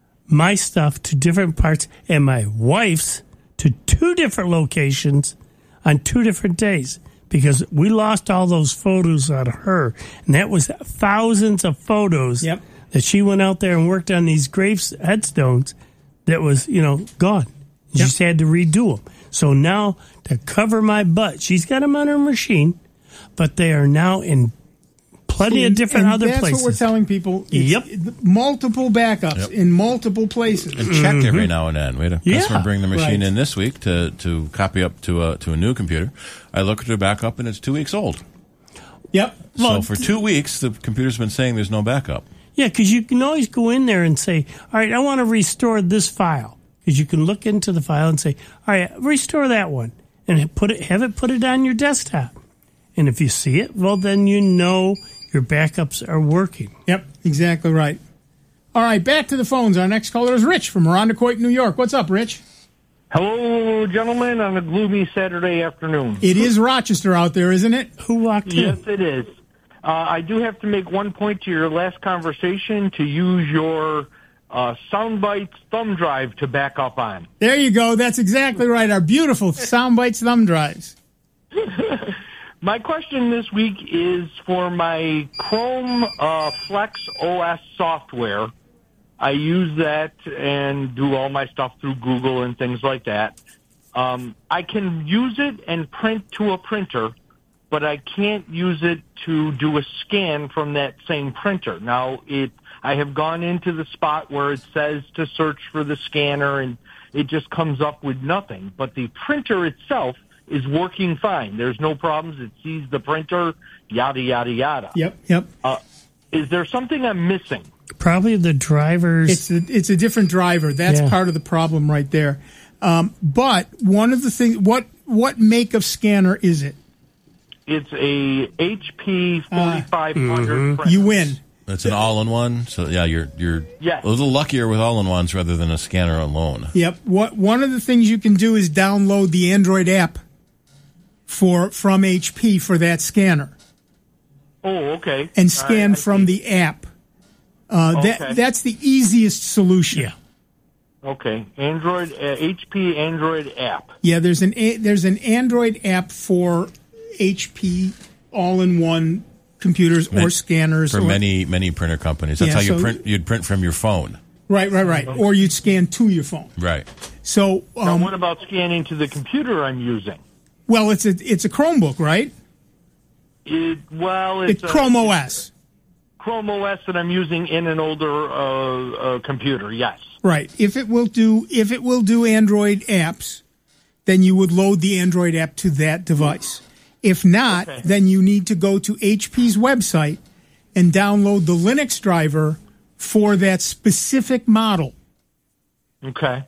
my stuff to different parts and my wife's to two different locations on two different days. Because we lost all those photos out of her. And that was thousands of photos yep. that she went out there and worked on these graves headstones that was, you know, gone. She Yep. just had to redo them. So now, to cover my butt, she's got them on her machine, but they are now in plenty See, of different and other that's places. what we're telling people. It's Yep. Multiple backups Yep. in multiple places. And checked every now and then. We had a Yeah. customer bring the machine Right. in this week to, to copy up to a to a new computer. I look at their backup and it's two weeks old. Yep. So Well, for two weeks, the computer's been saying there's no backup. Yeah, because you can always go in there and say, all right, I want to restore this file. Because you can look into the file and say, all right, restore that one. And put it, have it put it on your desktop. And if you see it, well, then you know your backups are working. Yep, exactly right. All right, back to the phones. Our next caller is Rich from Irondequoit, New York. What's up, Rich? Hello, gentlemen, on a gloomy Saturday afternoon. It is Rochester out there, isn't it? Who walked Yes, it is. Uh, I do have to make one point to your last conversation to use your uh, Soundbites thumb drive to back up on. There you go. That's exactly right. Our beautiful Soundbites thumb drives. My question this week is for my Chrome uh, Flex O S software. I use that and do all my stuff through Google and things like that. Um, I can use it and print to a printer, but I can't use it to do a scan from that same printer. Now, it I have gone into the spot where it says to search for the scanner, and it just comes up with nothing. But the printer itself is working fine. There's no problems. It sees the printer, yada, yada, yada. Yep, yep. Uh, is there something I'm missing? Probably the drivers. It's a, it's a different driver. That's Yeah. part of the problem right there. Um, but one of the things, what what make of scanner is it? It's a H P forty-five hundred printer. You win. It's an all-in-one. So yeah, you're you're Yes. a little luckier with all-in-ones rather than a scanner alone. Yep. What one of the things you can do is download the Android app for from H P for that scanner Oh, okay. and All scan right, I from see. the app. Uh, Okay. That that's the easiest solution. Yeah. Okay. Android, uh, H P Android app. Yeah, there's an a, there's an Android app for H P all-in-one computers or Man- scanners. For or, many many printer companies. That's Yeah, how you so- print. You'd print from your phone. Right, right, right. Or you'd scan to your phone. Right. So, Now, um, what about scanning to the computer I'm using? well, it's a it's a Chromebook, right? It, well, it's, It's Chrome a, O S. Chrome O S that I'm using in an older uh, uh, computer. Yes. Right. If it will do if it will do Android apps, then you would load the Android app to that device. If not, Okay. then you need to go to H P's website and download the Linux driver for that specific model Okay.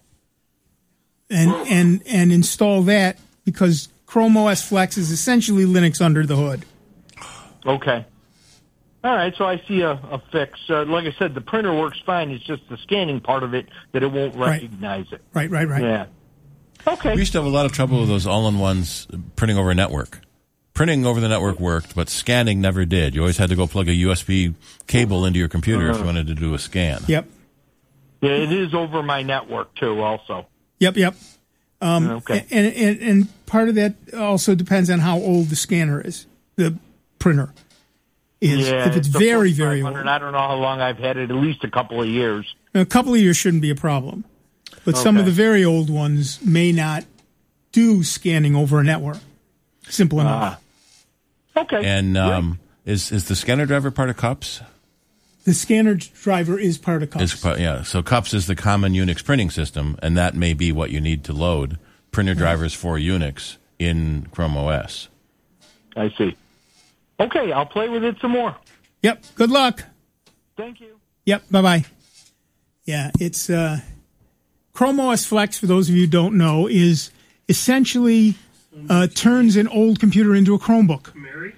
and and and install that because Chrome O S Flex is essentially Linux under the hood. Okay. All right, so I see a, a fix. Uh, like I said, the printer works fine. It's just the scanning part of it that it won't recognize right. it. Right, right, right. Yeah. Okay. We used to have a lot of trouble with those all-in-ones printing over a network. Printing over the network worked, but scanning never did. You always had to go plug a U S B cable into your computer uh-huh. if you wanted to do a scan. Yep. Yeah, it is over my network, too, also. Yep, yep. Um, okay. And, and and part of that also depends on how old the scanner is, the printer is. Yeah, if it's, it's very, very old. I don't know how long I've had it, at least a couple of years. A couple of years shouldn't be a problem. But okay. some of the very old ones may not do scanning over a network. Simple enough. Uh, okay. And um, is is the scanner driver part of CUPS? The scanner driver is part of CUPS. Is, yeah, so CUPS is the common Unix printing system, and that may be what you need to load printer drivers for Unix in Chrome O S. I see. Okay, I'll play with it some more. Yep, good luck. Thank you. Yep, bye-bye. Yeah, it's uh, Chrome O S Flex, for those of you who don't know, is essentially uh, turns an old computer into a Chromebook.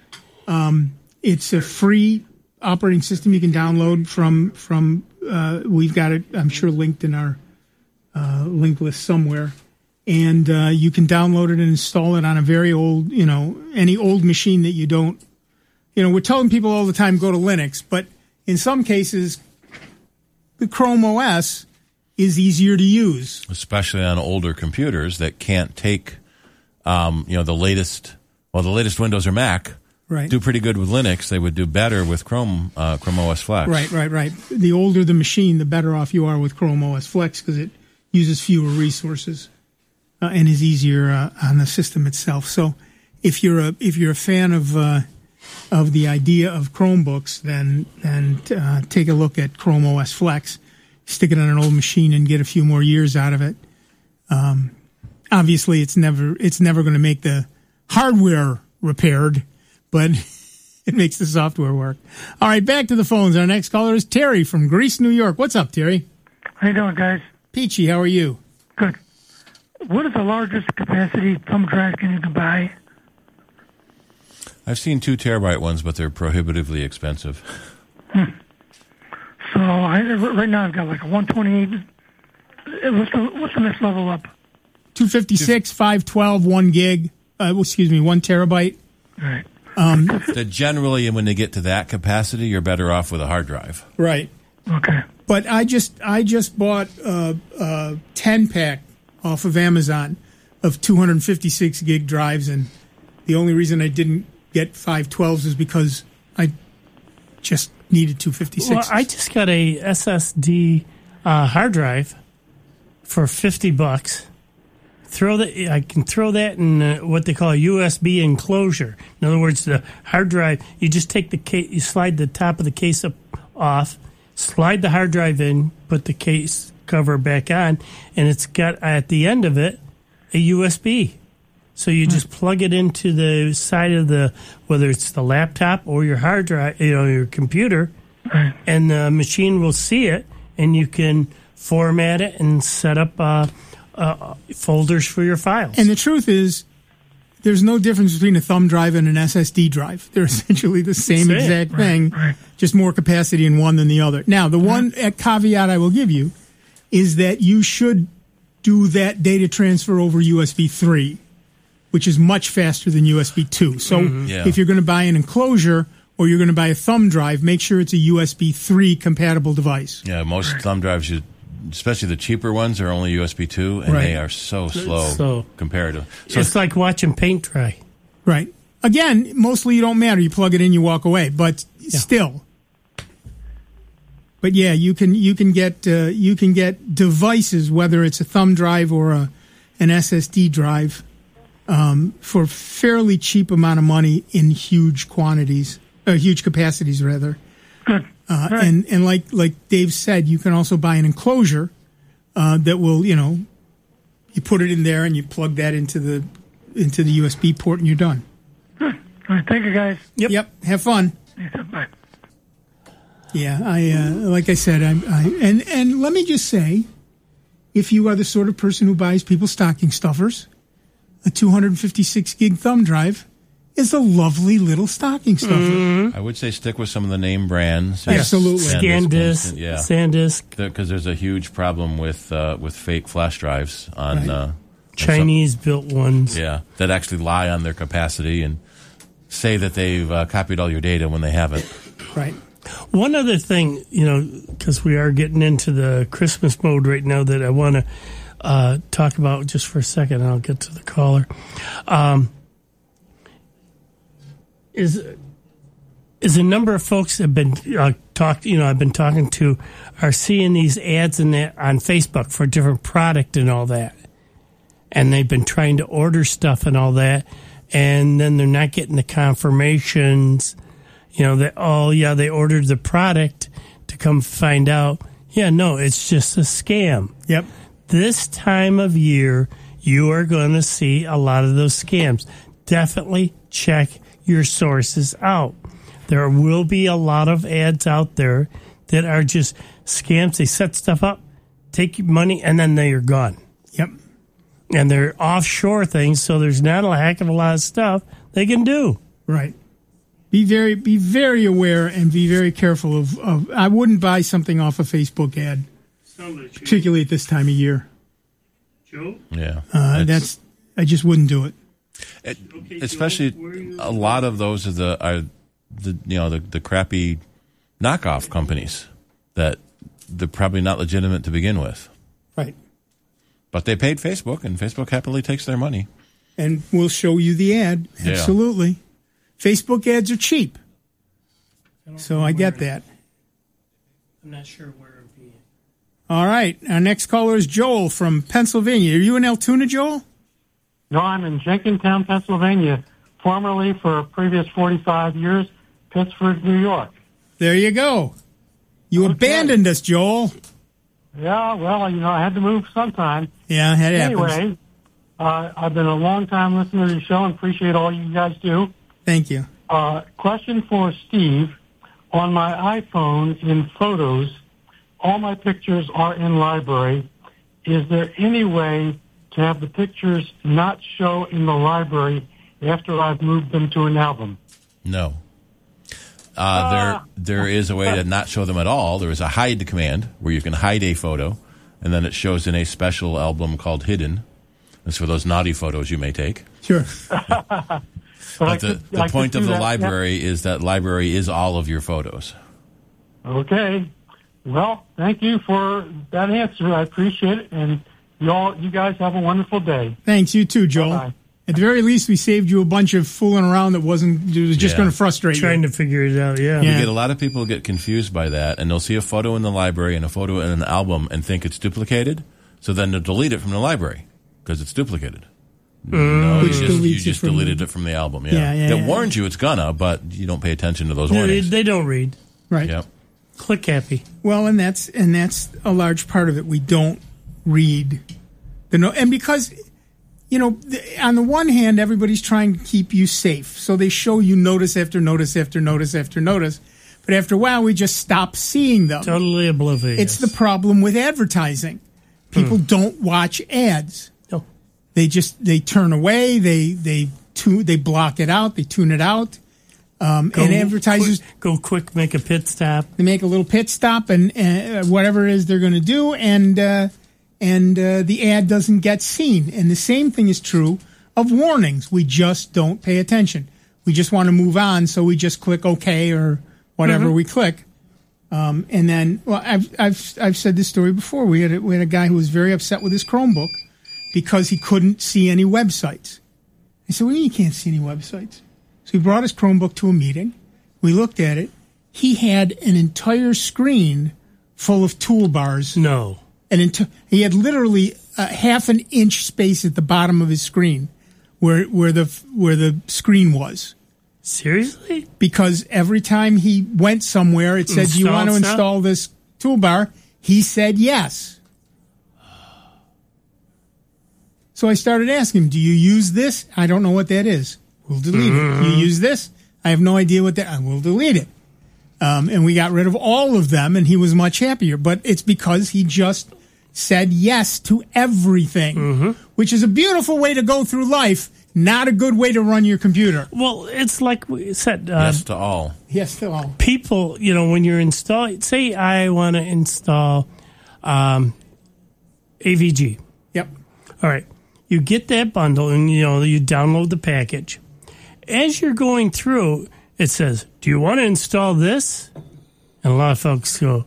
Um, it's a free operating system you can download from from uh, we've got it I'm sure linked in our uh, link list somewhere, and uh, you can download it and install it on a very old, you know, any old machine that you don't, you know, we're telling people all the time go to Linux, but in some cases the Chrome O S is easier to use, especially on older computers that can't take um, you know the latest well the latest Windows or Mac. Right. Do pretty good with Linux. They would do better with Chrome uh, Chrome O S Flex. Right, right, right. The older the machine, the better off you are with Chrome O S Flex because it uses fewer resources uh, and is easier uh, on the system itself. So, if you're a if you're a fan of uh, of the idea of Chromebooks, then then uh, take a look at Chrome O S Flex. Stick it on an old machine and get a few more years out of it. Um, obviously, it's never it's never going to make the hardware repaired, but it makes the software work. All right, back to the phones. Our next caller is Terry from Greece, New York. What's up, Terry? How you doing, guys? Peachy, how are you? Good. What is the largest capacity thumb drive you can buy? I've seen two terabyte ones, but they're prohibitively expensive. Hmm. So I, right now I've got like a one twenty-eight. What's the, what's the next level up? two fifty-six, five twelve, one gig. Uh, excuse me, one terabyte. Right. Um, that generally, when they get to that capacity, you're better off with a hard drive. Right. Okay. But I just I just bought a, a ten pack off of Amazon of two fifty-six gig drives, and the only reason I didn't get five twelves is because I just needed two fifty-six. Well, I just got a S S D uh, hard drive for fifty bucks. Throw that. I can throw that in uh, what they call a U S B enclosure. In other words, the hard drive. You just take the case, you slide the top of the case up off, slide the hard drive in, put the case cover back on, and it's got at the end of it a U S B. So you just plug it into the side of the, whether it's the laptop or your hard drive, you know, your computer, and the machine will see it, and you can format it and set up uh, uh, folders for your files. And the truth is, there's no difference between a thumb drive and an S S D drive. They're essentially the same, same. exact right, thing, right. just more capacity in one than the other. Now, the one caveat I will give you is that you should do that data transfer over U S B three, which is much faster than U S B two. So mm-hmm. yeah. if you're going to buy an enclosure or you're going to buy a thumb drive, make sure it's a U S B three compatible device. Yeah, most thumb drives, you, especially the cheaper ones, are only U S B two, and right. they are so slow so, compared to... So it's like watching paint dry. Right. Again, mostly you don't matter. You plug it in, you walk away. But yeah. still... But yeah, you can you can get uh, you can get devices, whether it's a thumb drive or a an S S D drive, um, for fairly cheap amount of money in huge quantities, uh, huge capacities rather. Good. Uh, right. And and like like Dave said, you can also buy an enclosure uh, that will, you know, you put it in there and you plug that into the into the U S B port and you're done. Good. All right, thank you guys. Yep. Yep. Have fun. Bye. Yeah, I uh, like I said, I, I and and let me just say, if you are the sort of person who buys people stocking stuffers, a two fifty-six gig thumb drive is a lovely little stocking stuffer. Mm-hmm. I would say stick with some of the name brands. Absolutely. SanDisk, yeah. SanDisk. Because there's a huge problem with uh, with fake flash drives on Right. uh, Chinese-built ones. Yeah, that actually lie on their capacity and say that they've uh, copied all your data when they haven't. Right. One other thing, you know, because we are getting into the Christmas mode right now that I want to uh, talk about just for a second, and I'll get to the caller. Um, is is a number of folks have been uh, talked, you know, I've been talking to, are seeing these ads in the, on Facebook for different product and all that, and they've been trying to order stuff and all that, and then they're not getting the confirmations. You know, that, oh, yeah, they ordered the product to come find out. Yeah, no, it's just a scam. Yep. This time of year, you are going to see a lot of those scams. Definitely check your sources out. There will be a lot of ads out there that are just scams. They set stuff up, take your money, and then they are gone. Yep. And they're offshore things, so there's not a heck of a lot of stuff they can do. Right. Be very, be very aware and be very careful of, of. I wouldn't buy something off a Facebook ad, particularly at this time of year. Joe? Yeah, uh, that's. I just wouldn't do it. it especially, a lot of those are the are the you know the the crappy knockoff companies that they're probably not legitimate to begin with. Right. But they paid Facebook, and Facebook happily takes their money. And we'll show you the ad. Yeah. Absolutely. Facebook ads are cheap. So I get that. I'm not sure where it would be. All right. Our next caller is Joel from Pennsylvania. Are you in Altoona, Joel? No, I'm in Jenkintown, Pennsylvania, formerly for a previous forty-five years, Pittsburgh, New York. There you go. You okay. abandoned us, Joel. Yeah, well, you know, I had to move sometime. Yeah, it happens. Anyway, uh, I've been a long-time listener to the show and appreciate all you guys do. Thank you. Uh, question for Steve. On my iPhone, in Photos, all my pictures are in library. Is there any way to have the pictures not show in the library after I've moved them to an album? No. Uh, there, there is a way to not show them at all. There is a hide command where you can hide a photo, and then it shows in a special album called Hidden. It's for those naughty photos you may take. Sure. But the, the point of the library is that library is all of your photos. Okay. Well, thank you for that answer. I appreciate it. And you all, you guys have a wonderful day. Thanks. You too, Joel. Bye-bye. At the very least, we saved you a bunch of fooling around that wasn't, it was just Yeah. going to frustrate Trying you. to figure it out, yeah. We get a lot of people get confused by that, and they'll see a photo in the library and a photo in an album and think it's duplicated, so then they'll delete it from the library because it's duplicated. No, you Which just, deletes you it just from- deleted it from the album. Yeah, Yeah, yeah, it yeah. warns you it's gonna, but you don't pay attention to those No, they, warnings. they don't read. Right. Yep. Click happy. Well, and that's and that's a large part of it. We don't read the no, and because you know, the, on the one hand, everybody's trying to keep you safe, so they show you notice after notice after notice after notice. But after a while, we just stop seeing them. Totally oblivious. It's the problem with advertising. People Hmm. don't watch ads. No. They just they turn away. They they tune, they block it out. They tune it out. Um, Go and advertisers quick, go quick, make a pit stop. they make a little pit stop and uh, whatever it is they're going to do, and uh, and uh, the ad doesn't get seen. And the same thing is true of warnings. We just don't pay attention. We just want to move on, so we just click OK or whatever Mhm. we click. Um, and then, well, I've I've I've said this story before. We had a, we had a guy who was very upset with his Chromebook because he couldn't see any websites. I said, "Well, you can't see any websites." So he brought his Chromebook to a meeting. We looked at it. He had an entire screen full of toolbars. No. And enti- he had literally a half an inch space at the bottom of his screen where where the where the screen was. Seriously? Because every time he went somewhere, it said, "Do you Install want to stuff? install this toolbar?" He said yes. So I started asking him, "Do you use this?" "I don't know what that is." "We'll delete Mm-hmm. it." "You use this?" "I have no idea what that." "I will delete it." Um, and we got rid of all of them, and he was much happier. But it's because he just said yes to everything, Mm-hmm. which is a beautiful way to go through life Not a good way to run your computer. Well, it's like we said. Uh, yes to all. Yes to all. People, you know, when you're installing, say I want to install um, A V G. Yep. All right. You get that bundle and, you know, you download the package. As you're going through, it says, do you want to install this? And a lot of folks go,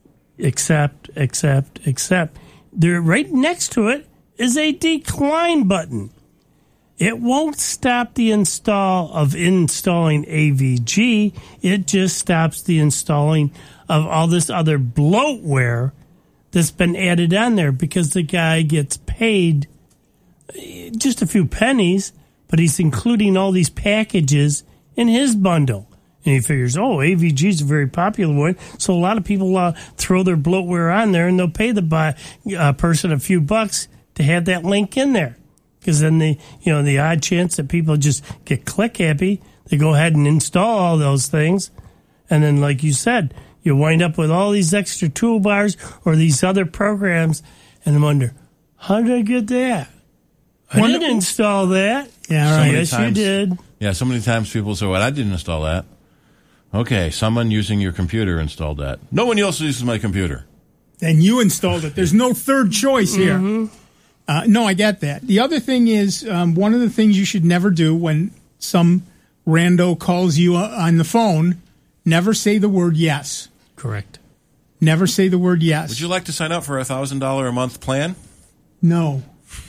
accept, accept, accept. There, right next to it is a decline button. It won't stop the install of installing A V G. It just stops the installing of all this other bloatware that's been added on there because the guy gets paid just a few pennies, but he's including all these packages in his bundle. And he figures, oh, A V G is a very popular one, so a lot of people uh, throw their bloatware on there, and they'll pay the buy, uh, person a few bucks to have that link in there. Because then the you know the odd chance that people just get click happy, they go ahead and install all those things, and then like you said, you wind up with all these extra toolbars or these other programs, and I wonder, how did I get that? I Wonder- didn't install that. Yeah, So right. many Yes, times- you did. Yeah, so many times people say, well, I didn't install that. Okay, someone using your computer installed that. No one else uses my computer. And you installed it. There's no third choice here. Mm-hmm. Uh, no, I get that. The other thing is, um, one of the things you should never do when some rando calls you uh, on the phone, never say the word yes. Correct. Never say the word yes. Would you like to sign up for a one thousand dollars a month plan? No.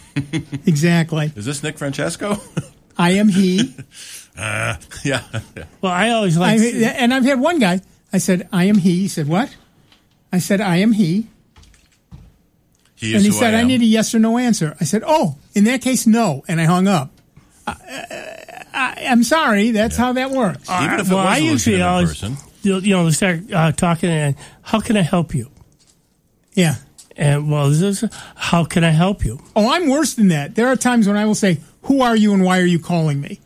Exactly. Is this Nick Francesco? I am he. uh, yeah. Well, I always like, I, and I've had one guy, I said, I am he. He said, what? I said, I am he. He is And he who said, I, I, am. need a yes or no answer. I said, oh, in that case, no. And I hung up. I, I, I'm sorry. That's how that works. Even if it well, was I a usually legitimate always, person. you know, they start uh, talking, and how can I help you? Yeah. And well, this is, how can I help you? Oh, I'm worse than that. There are times when I will say, who are you and why are you calling me?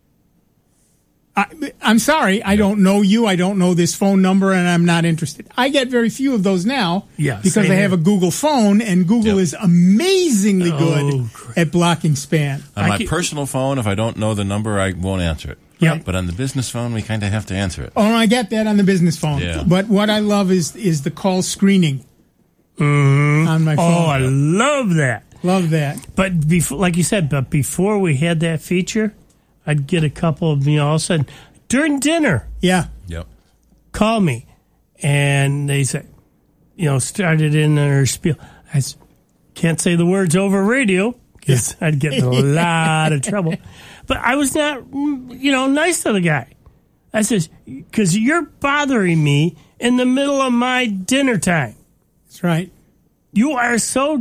I, I'm sorry. I don't know you. I don't know this phone number, and I'm not interested. I get very few of those now Yeah, because same I have here. a Google phone, and Google Yep. is amazingly Oh, good at blocking spam. On I my keep- personal phone, if I don't know the number, I won't answer it. Yep. But on the business phone, we kind of have to answer it. Oh, I get that on the business phone. Yeah. But what I love is is the call screening Mm-hmm. on my phone. Oh, I love that. Love that. But before, like you said, but before we had that feature, I'd get a couple of, you know, all of a sudden, during dinner, Yeah. Yep. call me. And they say, you know, started in their spiel. I s- can't say the words over radio because I'd get in a lot of trouble. But I was not, you know, nice to the guy. I says, because you're bothering me in the middle of my dinner time. That's right. You are so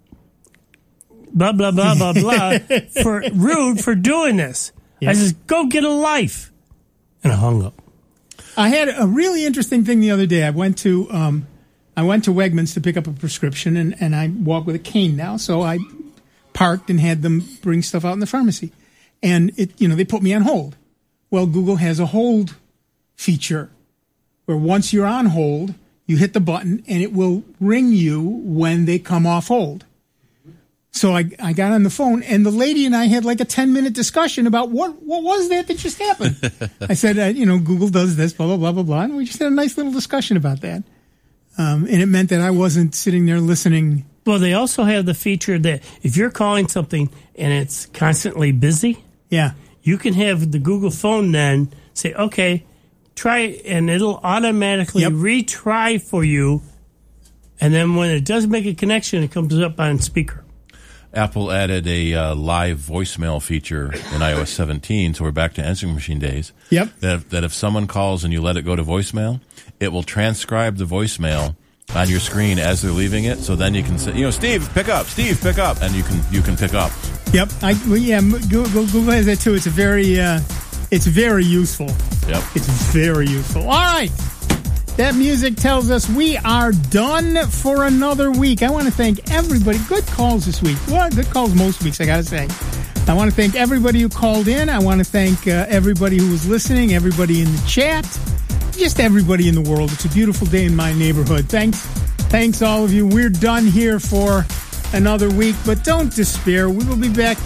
blah, blah, blah, blah, blah, for rude for doing this. Yeah. I says, go get a life. And I hung up. I had a really interesting thing the other day. I went to um, I went to Wegmans to pick up a prescription, and, and I walk with a cane now, so I parked and had them bring stuff out in the pharmacy. And it, you know, they put me on hold. Well, Google has a hold feature where once you're on hold, you hit the button and it will ring you when they come off hold. So I, I got on the phone, and the lady and I had like a ten minute discussion about what, what was that that just happened. I said, uh, you know, Google does this, blah, blah, blah, blah, blah. And we just had a nice little discussion about that. Um, and it meant that I wasn't sitting there listening. Well, they also have the feature that if you're calling something and it's constantly busy, Yeah. you can have the Google phone then say, okay, try it, and it'll automatically Yep. retry for you. And then when it does make a connection, it comes up on speaker. Apple added a uh, live voicemail feature in i O S seventeen, so we're back to answering machine days. Yep. That if, that if someone calls and you let it go to voicemail, it will transcribe the voicemail on your screen as they're leaving it. So then you can say, you know, Steve, pick up, Steve, pick up, and you can you can pick up. Yep. I, well, yeah, m- Google, Google has that too. It's a very, uh, it's very useful. Yep. It's very useful. All right. That music tells us we are done for another week. I want to thank everybody. Good calls this week. Well, good calls most weeks, I got to say. I want to thank everybody who called in. I want to thank uh, everybody who was listening, everybody in the chat, just everybody in the world. It's a beautiful day in my neighborhood. Thanks. Thanks, all of you. We're done here for another week, but don't despair. We will be back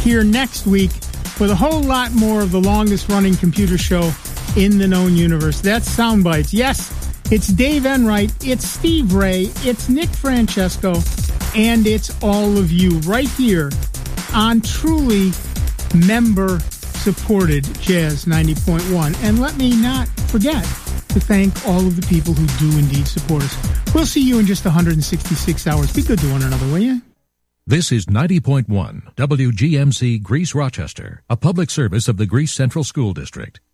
here next week with a whole lot more of the longest-running computer show in the known universe. That's Soundbites. Yes, it's Dave Enright, it's Steve Ray, it's Nick Francesco, and it's all of you right here on truly member-supported Jazz ninety point one. And let me not forget to thank all of the people who do indeed support us. We'll see you in just one hundred sixty-six hours. Be good to one another, will you? This is ninety point one W G M C Greece Rochester, a public service of the Greece Central School District.